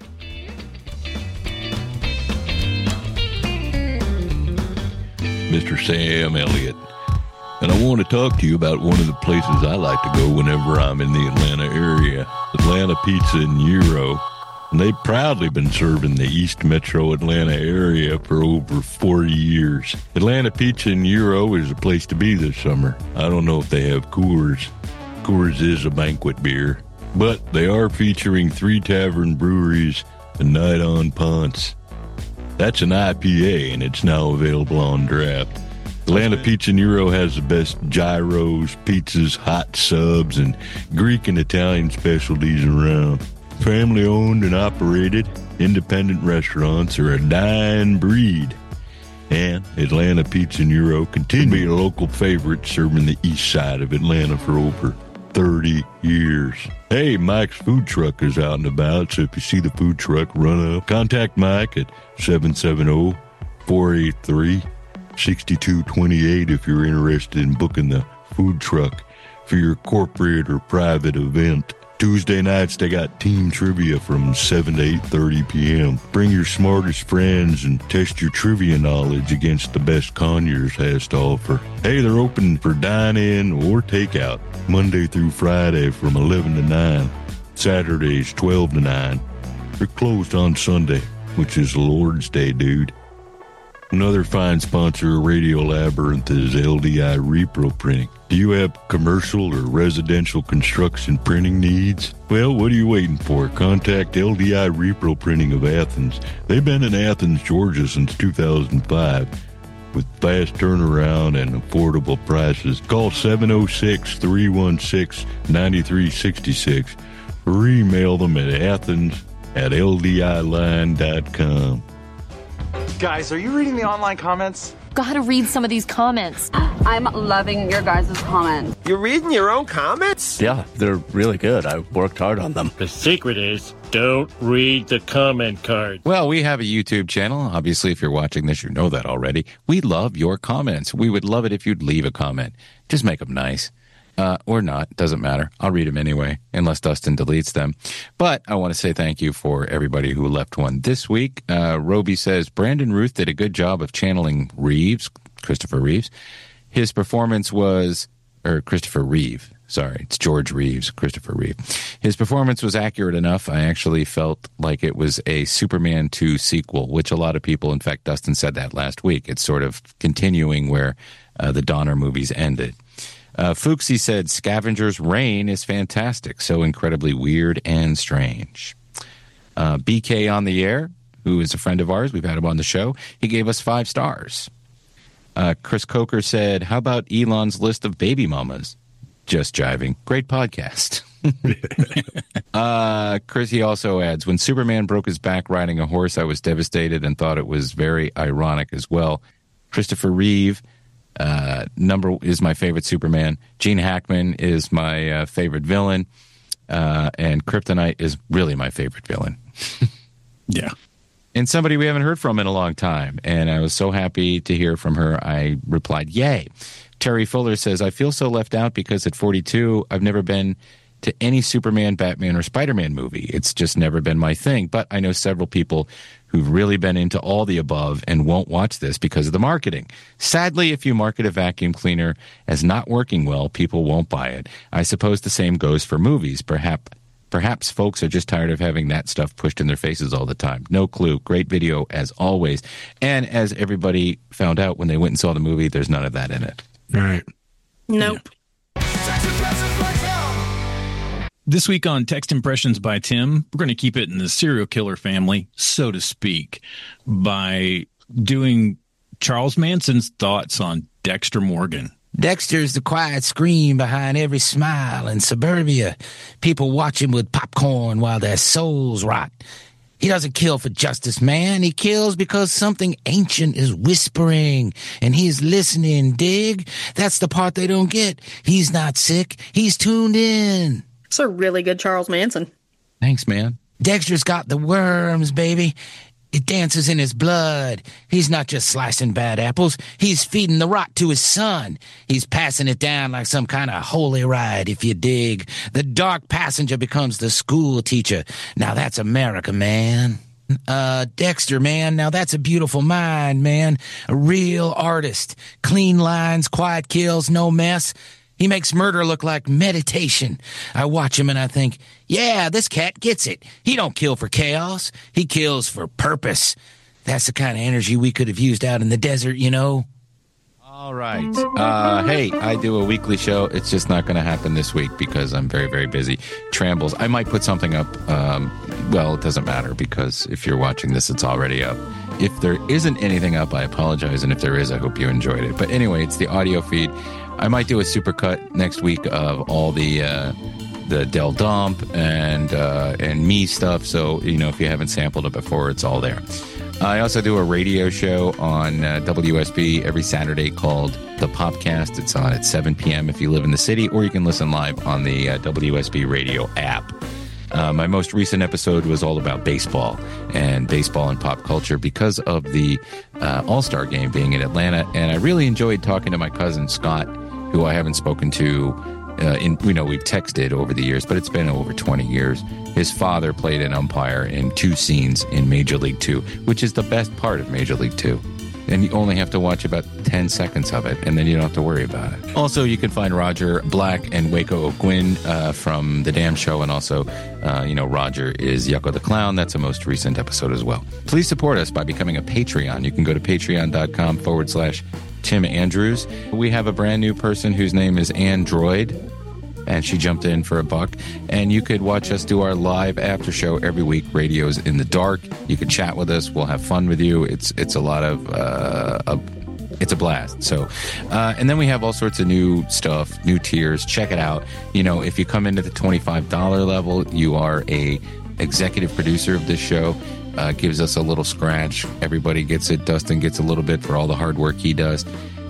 [SPEAKER 20] Mister Sam Elliott, and I want to talk to you about one of the places I like to go whenever I'm in the Atlanta area, Atlanta Pizza and Gyro. And they've proudly been serving the East Metro Atlanta area for over forty years. Atlanta Pizza and Gyro is a place to be this summer. I don't know if they have Coors. Coors is a banquet beer, but they are featuring three tavern breweries and Night on Ponce. That's an I P A, and it's now available on draft. Atlanta Pizza and Gyro has the best gyros, pizzas, hot subs, and Greek and Italian specialties around. Family-owned and operated, independent restaurants are a dying breed. And Atlanta Pizza and Gyro continue to be a local favorite, serving the east side of Atlanta for over thirty years. Hey, Mike's food truck is out and about, so if you see the food truck, run up. Contact Mike at seven seven zero, four eight three, six two two eight if you're interested in booking the food truck for your corporate or private event. Tuesday nights, they got team trivia from seven to eight thirty p.m. Bring your smartest friends and test your trivia knowledge against the best Conyers has to offer. Hey, they're open for dine-in or takeout Monday through Friday from eleven to nine, Saturdays twelve to nine. They're closed on Sunday, which is Lord's Day, dude. Another fine sponsor of Radio Labyrinth is L D I Repro Printing. Do you have commercial or residential construction printing needs? Well, what are you waiting for? Contact L D I Repro Printing of Athens. They've been in Athens, Georgia since two thousand five. With fast turnaround and affordable prices. Call seven oh six, three one six, nine three six six or email them at athens at l d i line dot com.
[SPEAKER 22] Guys, are you reading the online comments?
[SPEAKER 23] Gotta read some of these comments.
[SPEAKER 21] I'm loving your guys' comments.
[SPEAKER 22] You're reading your own comments?
[SPEAKER 14] Yeah, they're really good. I worked hard on them.
[SPEAKER 24] The secret is don't read the comment card.
[SPEAKER 7] Well, we have a YouTube channel. Obviously, if you're watching this, you know that already. We love your comments. We would love it if you'd leave a comment. Just make them nice. Uh, or not, doesn't matter. I'll read them anyway, unless Dustin deletes them. But I want to say thank you for everybody who left one this week. Uh, Roby says, Brandon Ruth did a good job of channeling Reeves, Christopher Reeves. His performance was, or Christopher Reeve, sorry, it's George Reeves, Christopher Reeve. His performance was accurate enough. I actually felt like it was a Superman two sequel, which a lot of people, in fact, Dustin said that last week. It's sort of continuing where uh, the Donner movies ended. Uh, Fuchsy said, Scavenger's Reign is fantastic, so incredibly weird and strange. Uh, B K on the Air, who is a friend of ours, we've had him on the show, he gave us five stars. Uh, Chris Coker said, how about Elon's list of baby mamas? Just jiving. Great podcast. uh, Chris, he also adds, when Superman broke his back riding a horse, I was devastated and thought it was very ironic as well. Christopher Reeve, Uh, number is my favorite Superman. Gene Hackman is my uh, favorite villain. Uh, and Kryptonite is really my favorite villain.
[SPEAKER 13] Yeah.
[SPEAKER 7] And somebody we haven't heard from in a long time. And I was so happy to hear from her. I replied, yay. Terry Fuller says, I feel so left out because at forty-two, I've never been to any Superman, Batman, or Spider-Man movie. It's just never been my thing. But I know several people who've really been into all the above and won't watch this because of the marketing. Sadly, if you market a vacuum cleaner as not working well, people won't buy it. I suppose the same goes for movies. Perhaps Perhaps folks are just tired of having that stuff pushed in their faces all the time. No clue. Great video as always. And as everybody found out when they went and saw the movie, there's none of that in it.
[SPEAKER 8] Right.
[SPEAKER 11] Nope.
[SPEAKER 13] This week on Text Impressions by Tim, we're going to keep it in the serial killer family, so to speak, by doing Charles Manson's thoughts on Dexter Morgan.
[SPEAKER 4] Dexter's the quiet scream behind every smile in suburbia. People watch him with popcorn while their souls rot. He doesn't kill for justice, man. He kills because something ancient is whispering, and he's listening, dig? That's the part they don't get. He's not sick. He's tuned in.
[SPEAKER 11] It's a really good Charles Manson.
[SPEAKER 7] Thanks, man.
[SPEAKER 4] Dexter's got the worms, baby. It dances in his blood. He's not just slicing bad apples. He's feeding the rot to his son. He's passing it down like some kind of holy ride, if you dig. The dark passenger becomes the school teacher. Now that's America, man. Uh, Dexter, man, now that's a beautiful mind, man. A real artist. Clean lines, quiet kills, no mess. He makes murder look like meditation. I watch him and I think, yeah, this cat gets it. He don't kill for chaos. He kills for purpose. That's the kind of energy we could have used out in the desert, you know?
[SPEAKER 7] All right. Uh, hey, I do a weekly show. It's just not going to happen this week because I'm very, very busy. Trambles. I might put something up. Um, well, it doesn't matter because if you're watching this, it's already up. If there isn't anything up, I apologize. And if there is, I hope you enjoyed it. But anyway, it's the audio feed. I might do a supercut next week of all the uh, the Del Dump and uh, and me stuff. So, you know, if you haven't sampled it before, it's all there. I also do a radio show on uh, W S B every Saturday called The Popcast. It's on at seven p.m. if you live in the city, or you can listen live on the uh, W S B radio app. Uh, my most recent episode was all about baseball and baseball and pop culture because of the uh, All-Star game being in Atlanta. And I really enjoyed talking to my cousin, Scott, who I haven't spoken to. Uh, in, you know, we've texted over the years, but it's been over twenty years. His father played an umpire in two scenes in Major League Two, which is the best part of Major League Two. And you only have to watch about ten seconds of it, and then you don't have to worry about it. Also, you can find Roger Black and Waco O'Gwin uh, from The Damn Show, and also, uh, you know, Roger is Yucko the Clown. That's a most recent episode as well. Please support us by becoming a Patreon. You can go to patreon.com forward slash Tim Andrews. We have a brand new person whose name is Android, and she jumped in for a buck. And you could watch us do our live after show every week, Radios in the Dark. You can chat with us. We'll have fun with you. It's it's a lot of uh, a, it's a blast. So, uh, and then we have all sorts of new stuff, new tiers. Check it out. You know, if you come into the twenty-five dollars level, you are a executive producer of this show. Uh, gives us a little scratch. Everybody gets it. Dustin gets a little bit for all the hard work he does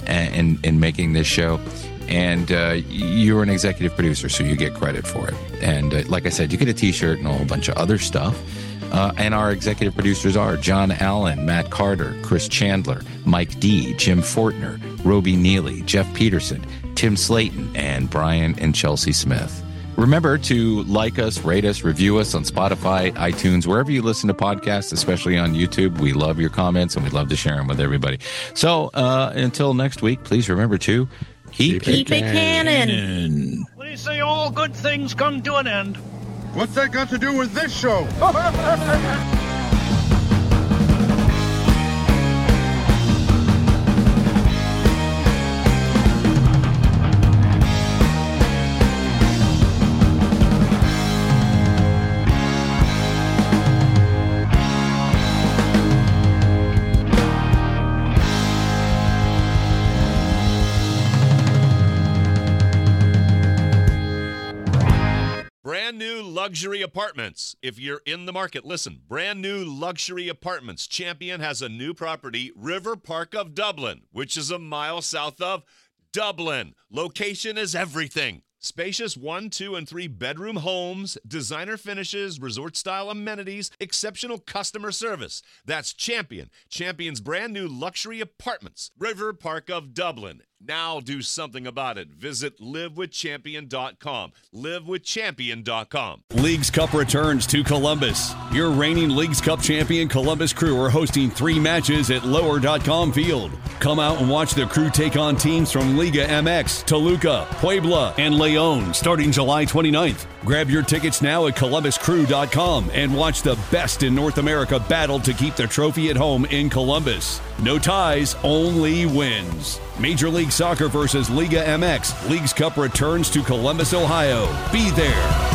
[SPEAKER 7] in in making this show. And uh, you're an executive producer, so you get credit for it. And uh, like I said, you get a T-shirt and a whole bunch of other stuff. Uh, and our executive producers are John Allen, Matt Carter, Chris Chandler, Mike D, Jim Fortner, Roby Neely, Jeff Peterson, Tim Slayton, and Brian and Chelsea Smith. Remember to like us, rate us, review us on Spotify, iTunes, wherever you listen to podcasts, especially on YouTube. We love your comments, and we'd love to share them with everybody. So uh, until next week, please remember to keep,
[SPEAKER 11] keep it canon.
[SPEAKER 13] canon.
[SPEAKER 12] What do you say all good things come to an end?
[SPEAKER 3] What's that got to do with this show?
[SPEAKER 1] Brand new luxury apartments. If you're in the market, listen. Brand new luxury apartments. Champion has a new property, River Park of Dublin, which is a mile south of Dublin. Location is everything. Spacious one, two, and three bedroom homes, designer finishes, resort-style amenities, exceptional customer service. That's Champion. Champion's brand new luxury apartments, River Park of Dublin. Now do something about it. Visit live with champion dot com. live with champion dot com.
[SPEAKER 6] Leagues Cup returns to Columbus. Your reigning Leagues Cup champion Columbus Crew are hosting three matches at lower dot com field. Come out and watch the Crew take on teams from Liga M X, Toluca, Puebla, and León starting July twenty-ninth. Grab your tickets now at Columbus Crew dot com and watch the best in North America battle to keep the trophy at home in Columbus. No ties, only wins. Major League Soccer versus Liga M X. Leagues Cup returns to Columbus, Ohio. Be there.